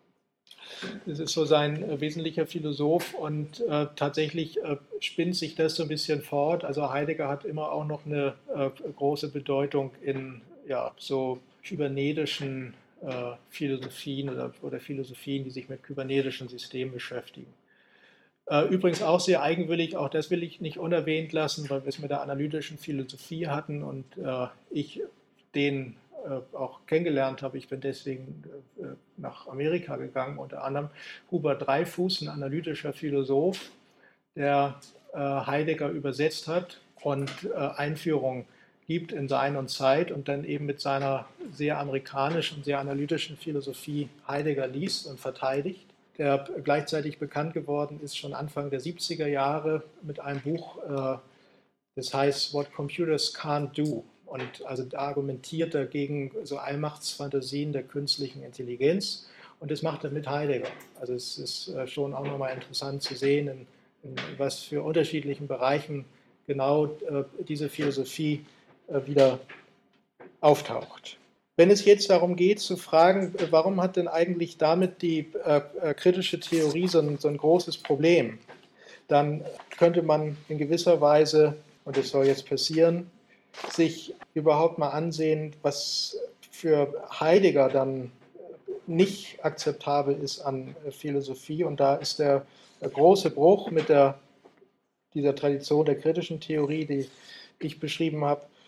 [SPEAKER 2] Das ist so sein wesentlicher Philosoph und tatsächlich spinnt sich das so ein bisschen fort. Also Heidegger hat immer auch noch eine große Bedeutung in so kybernetischen Philosophien oder Philosophien, die sich mit kybernetischen Systemen beschäftigen. Übrigens auch sehr eigenwillig, auch das will ich nicht unerwähnt lassen, weil wir es mit der analytischen Philosophie hatten und ich den auch kennengelernt habe. Ich bin deswegen nach Amerika gegangen, unter anderem Hubert Dreifuß, ein analytischer Philosoph, der Heidegger übersetzt hat und Einführung gibt in Sein und Zeit und dann eben mit seiner sehr amerikanischen, sehr analytischen Philosophie Heidegger liest und verteidigt, der gleichzeitig bekannt geworden ist, schon Anfang der 70er Jahre mit einem Buch, das heißt What Computers Can't Do. Und also da argumentiert er gegen so Allmachtsfantasien der künstlichen Intelligenz. Und das macht er mit Heidegger. Also es ist schon auch nochmal interessant zu sehen, in was für unterschiedlichen Bereichen genau diese Philosophie wieder auftaucht. Wenn es jetzt darum geht zu fragen, warum hat denn eigentlich damit die kritische Theorie so ein großes Problem, dann könnte man in gewisser Weise, und das soll jetzt passieren, sich überhaupt mal ansehen, was für Heidegger dann nicht akzeptabel ist an Philosophie. Und da ist der große Bruch mit dieser Tradition der kritischen Theorie, die ich beschrieben habe,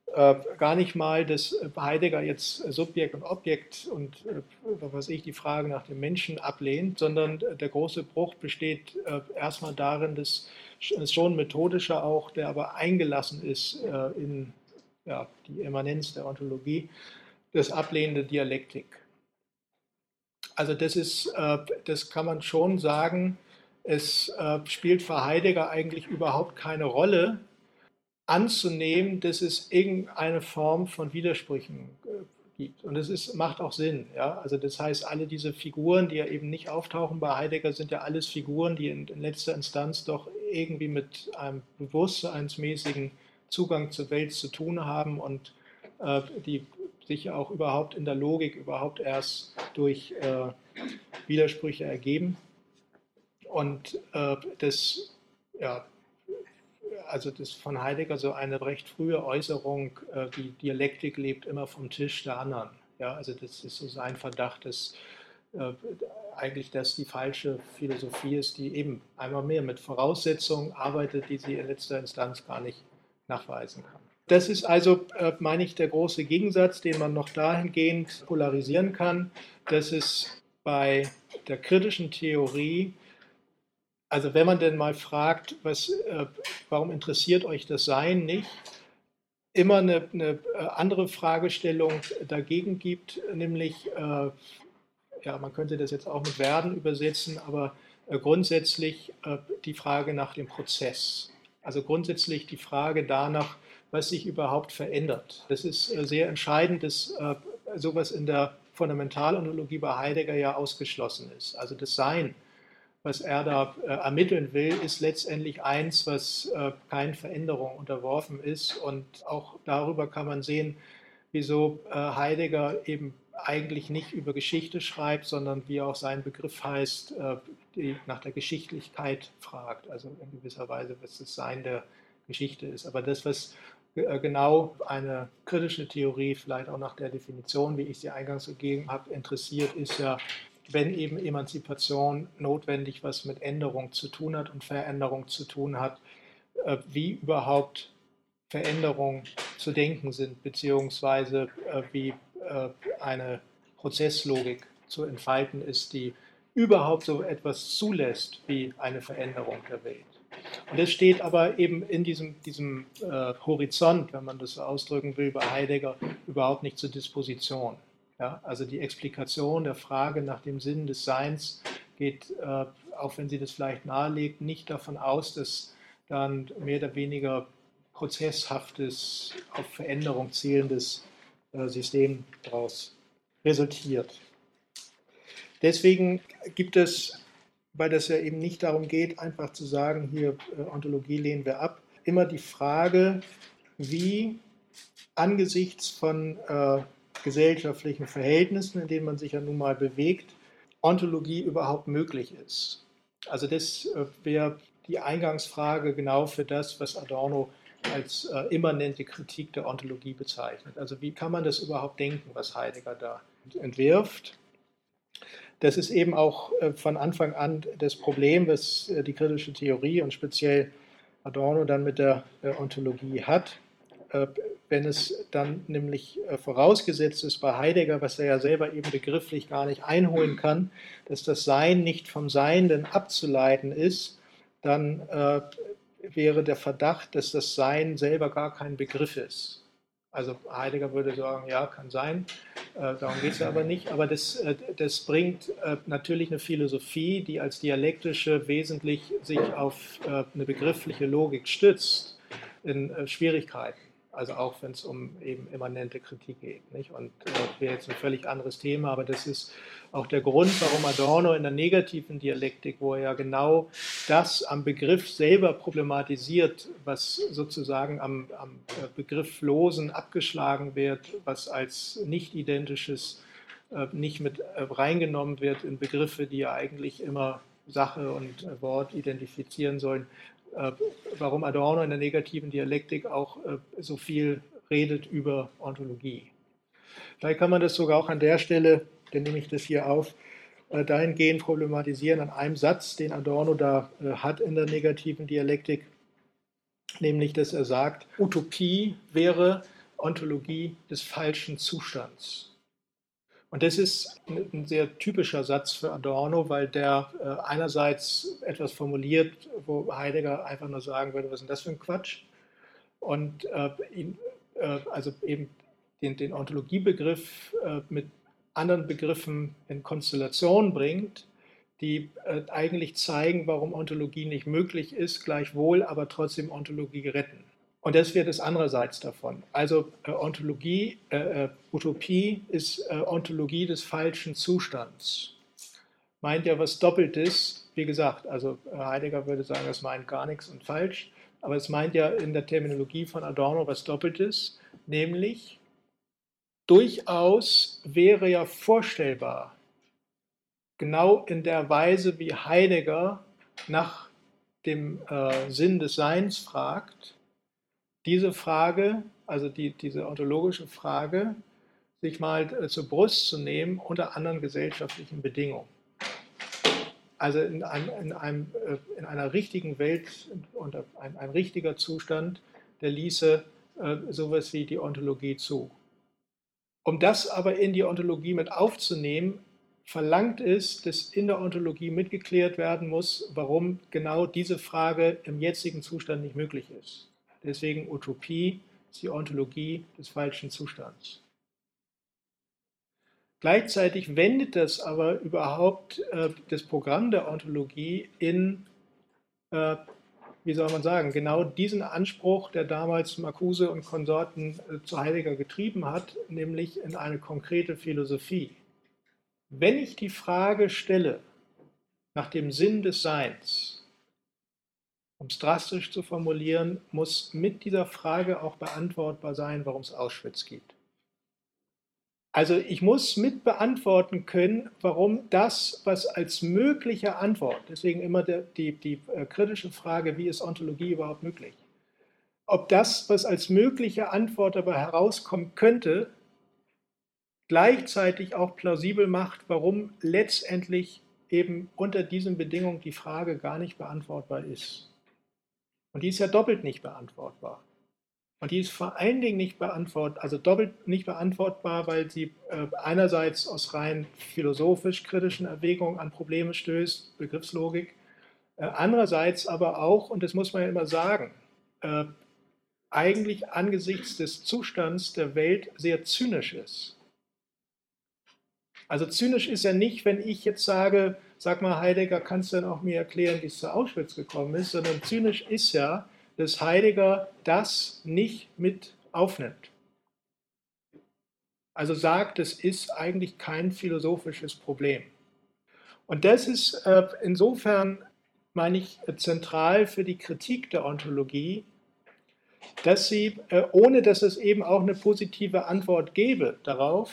[SPEAKER 2] gar nicht mal, dass Heidegger jetzt Subjekt und Objekt und was weiß ich, die Frage nach dem Menschen ablehnt, sondern der große Bruch besteht erstmal darin, dass es schon methodischer auch, der aber eingelassen ist in die Immanenz der Ontologie, das Ablehnen der Dialektik. Also das kann man schon sagen, es spielt für Heidegger eigentlich überhaupt keine Rolle, anzunehmen, dass es irgendeine Form von Widersprüchen gibt. Und das macht auch Sinn. Ja? Also das heißt, alle diese Figuren, die ja eben nicht auftauchen bei Heidegger, sind ja alles Figuren, die in letzter Instanz doch irgendwie mit einem bewusstseinsmäßigen Zugang zur Welt zu tun haben und die sich ja auch überhaupt in der Logik überhaupt erst durch Widersprüche ergeben. Und also das von Heidegger so eine recht frühe Äußerung, die Dialektik lebt immer vom Tisch der anderen. Ja, also das ist so sein Verdacht, dass eigentlich das die falsche Philosophie ist, die eben einmal mehr mit Voraussetzungen arbeitet, die sie in letzter Instanz gar nicht nachweisen kann. Das ist also, meine ich, der große Gegensatz, den man noch dahingehend polarisieren kann, dass es bei der kritischen Theorie, also wenn man denn mal fragt, warum interessiert euch das Sein nicht, immer eine andere Fragestellung dagegen gibt, nämlich, man könnte das jetzt auch mit Werden übersetzen, aber grundsätzlich die Frage nach dem Prozess. Also grundsätzlich die Frage danach, was sich überhaupt verändert. Das ist sehr entscheidend, dass sowas in der Fundamentalontologie bei Heidegger ja ausgeschlossen ist. Also das Sein, was er da ermitteln will, ist letztendlich eins, was keinen Veränderungen unterworfen ist. Und auch darüber kann man sehen, wieso Heidegger eben eigentlich nicht über Geschichte schreibt, sondern wie auch sein Begriff heißt, die nach der Geschichtlichkeit fragt. Also in gewisser Weise, was das Sein der Geschichte ist. Aber das, was genau eine kritische Theorie, vielleicht auch nach der Definition, wie ich sie eingangs gegeben habe, interessiert, ist ja, wenn eben Emanzipation notwendig was mit Änderung zu tun hat und Veränderung zu tun hat, wie überhaupt Veränderungen zu denken sind, beziehungsweise wie eine Prozesslogik zu entfalten ist, die überhaupt so etwas zulässt wie eine Veränderung der Welt. Und das steht aber eben in diesem Horizont, wenn man das so ausdrücken will, bei Heidegger überhaupt nicht zur Disposition. Ja, also die Explikation der Frage nach dem Sinn des Seins geht, auch wenn sie das vielleicht nahelegt, nicht davon aus, dass dann mehr oder weniger prozesshaftes, auf Veränderung zielendes System daraus resultiert. Deswegen gibt es, weil das ja eben nicht darum geht, einfach zu sagen, hier Ontologie lehnen wir ab, immer die Frage, wie angesichts von gesellschaftlichen Verhältnissen, in denen man sich ja nun mal bewegt, Ontologie überhaupt möglich ist. Also das wäre die Eingangsfrage genau für das, was Adorno als immanente Kritik der Ontologie bezeichnet. Also wie kann man das überhaupt denken, was Heidegger da entwirft? Das ist eben auch von Anfang an das Problem, was die kritische Theorie und speziell Adorno dann mit der Ontologie hat. Wenn es dann nämlich vorausgesetzt ist bei Heidegger, was er ja selber eben begrifflich gar nicht einholen kann, dass das Sein nicht vom Seienden abzuleiten ist, dann wäre der Verdacht, dass das Sein selber gar kein Begriff ist. Also Heidegger würde sagen, ja, kann sein, darum geht es ja aber nicht. Aber das bringt natürlich eine Philosophie, die als dialektische wesentlich sich auf eine begriffliche Logik stützt, in Schwierigkeiten. Also auch wenn es um eben immanente Kritik geht. Nicht? Und das wäre jetzt ein völlig anderes Thema, aber das ist auch der Grund, warum Adorno in der negativen Dialektik, wo er ja genau das am Begriff selber problematisiert, was sozusagen am Begrifflosen abgeschlagen wird, was als nicht identisches nicht mit reingenommen wird in Begriffe, die ja eigentlich immer Sache und Wort identifizieren sollen, warum Adorno in der negativen Dialektik auch so viel redet über Ontologie. Vielleicht kann man das sogar auch an der Stelle, dann nehme ich das hier auf, dahingehend problematisieren an einem Satz, den Adorno da hat in der negativen Dialektik, nämlich, dass er sagt, Utopie wäre Ontologie des falschen Zustands. Und das ist ein sehr typischer Satz für Adorno, weil der einerseits etwas formuliert, wo Heidegger einfach nur sagen würde, was ist denn das für ein Quatsch? Und also eben den Ontologiebegriff mit anderen Begriffen in Konstellation bringt, die eigentlich zeigen, warum Ontologie nicht möglich ist, gleichwohl aber trotzdem Ontologie retten. Und das wird es andererseits davon. Also Utopie ist Ontologie des falschen Zustands. Meint ja was Doppeltes, wie gesagt, also Heidegger würde sagen, das meint gar nichts und falsch, aber es meint ja in der Terminologie von Adorno was Doppeltes, nämlich durchaus wäre ja vorstellbar, genau in der Weise, wie Heidegger nach dem Sinn des Seins fragt, diese Frage, also diese ontologische Frage, sich mal zur Brust zu nehmen unter anderen gesellschaftlichen Bedingungen. Also in einer richtigen Welt, unter ein richtiger Zustand, der ließe sowas wie die Ontologie zu. Um das aber in die Ontologie mit aufzunehmen, verlangt es, dass in der Ontologie mitgeklärt werden muss, warum genau diese Frage im jetzigen Zustand nicht möglich ist. Deswegen Utopie ist die Ontologie des falschen Zustands. Gleichzeitig wendet das aber überhaupt das Programm der Ontologie in, wie soll man sagen, genau diesen Anspruch, der damals Marcuse und Konsorten zu Heidegger getrieben hat, nämlich in eine konkrete Philosophie. Wenn ich die Frage stelle nach dem Sinn des Seins, um es drastisch zu formulieren, muss mit dieser Frage auch beantwortbar sein, warum es Auschwitz gibt. Also ich muss mit beantworten können, warum das, was als mögliche Antwort, deswegen immer die kritische Frage, wie ist Ontologie überhaupt möglich, ob das, was als mögliche Antwort dabei herauskommen könnte, gleichzeitig auch plausibel macht, warum letztendlich eben unter diesen Bedingungen die Frage gar nicht beantwortbar ist. Und die ist ja doppelt nicht beantwortbar. Und die ist vor allen Dingen nicht beantwortbar, also doppelt nicht beantwortbar, weil sie einerseits aus rein philosophisch-kritischen Erwägungen an Probleme stößt, Begriffslogik, andererseits aber auch, und das muss man ja immer sagen, eigentlich angesichts des Zustands der Welt sehr zynisch ist. Also zynisch ist er nicht, wenn ich jetzt sage, sag mal Heidegger, kannst du denn auch mir erklären, wie es zu Auschwitz gekommen ist, sondern zynisch ist ja, dass Heidegger das nicht mit aufnimmt. Also sagt, es ist eigentlich kein philosophisches Problem. Und das ist insofern, meine ich, zentral für die Kritik der Ontologie, dass sie, ohne dass es eben auch eine positive Antwort gäbe darauf,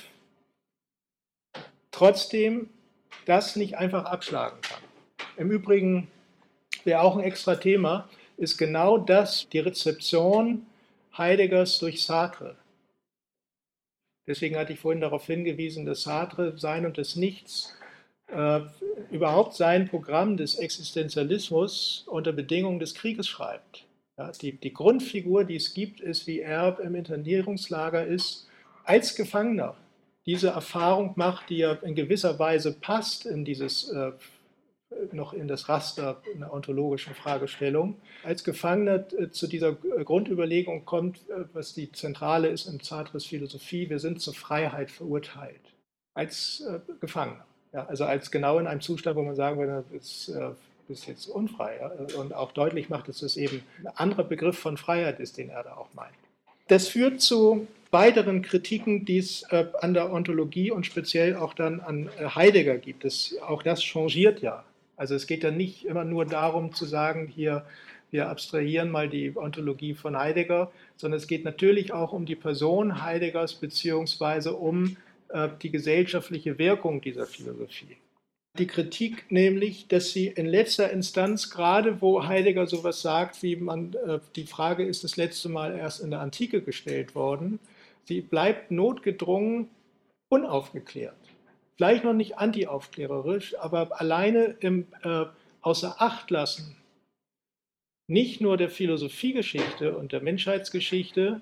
[SPEAKER 2] trotzdem das nicht einfach abschlagen kann. Im Übrigen wäre auch ein extra Thema, ist genau das die Rezeption Heideggers durch Sartre. Deswegen hatte ich vorhin darauf hingewiesen, dass Sartre Sein und das Nichts überhaupt sein Programm des Existenzialismus unter Bedingungen des Krieges schreibt. Ja, die Grundfigur, die es gibt, ist, wie er im Internierungslager ist, als Gefangener diese Erfahrung macht, die ja in gewisser Weise passt in dieses noch in das Raster einer ontologischen Fragestellung, als Gefangener zu dieser Grundüberlegung kommt, was die Zentrale ist in Sartres Philosophie, wir sind zur Freiheit verurteilt, als Gefangener. Ja, also als genau in einem Zustand, wo man sagen würde, du bist jetzt unfrei. Ja? Und auch deutlich macht, dass das eben ein anderer Begriff von Freiheit ist, den er da auch meint. Das führt zu weiteren Kritiken, die es an der Ontologie und speziell auch dann an Heidegger gibt. Auch das changiert ja. Also es geht ja nicht immer nur darum zu sagen, hier, wir abstrahieren mal die Ontologie von Heidegger, sondern es geht natürlich auch um die Person Heideggers beziehungsweise um die gesellschaftliche Wirkung dieser Philosophie. Die Kritik nämlich, dass sie in letzter Instanz, gerade wo Heidegger sowas sagt, wie die Frage ist das letzte Mal erst in der Antike gestellt worden, sie bleibt notgedrungen unaufgeklärt. Vielleicht noch nicht antiaufklärerisch, aber alleine im außer Acht lassen, nicht nur der Philosophiegeschichte und der Menschheitsgeschichte,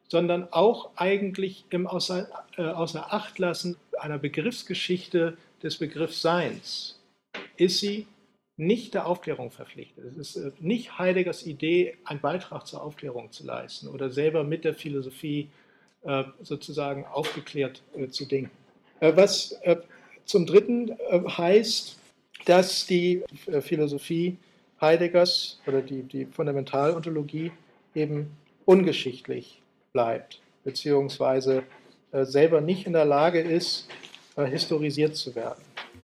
[SPEAKER 2] sondern auch eigentlich im außer Achtlassen einer Begriffsgeschichte des Begriffsseins ist sie nicht der Aufklärung verpflichtet. Es ist nicht Heideggers Idee, einen Beitrag zur Aufklärung zu leisten oder selber mit der Philosophie sozusagen aufgeklärt zu denken. Was zum Dritten heißt, dass die Philosophie Heideggers oder die Fundamentalontologie eben ungeschichtlich bleibt, beziehungsweise selber nicht in der Lage ist, historisiert zu werden.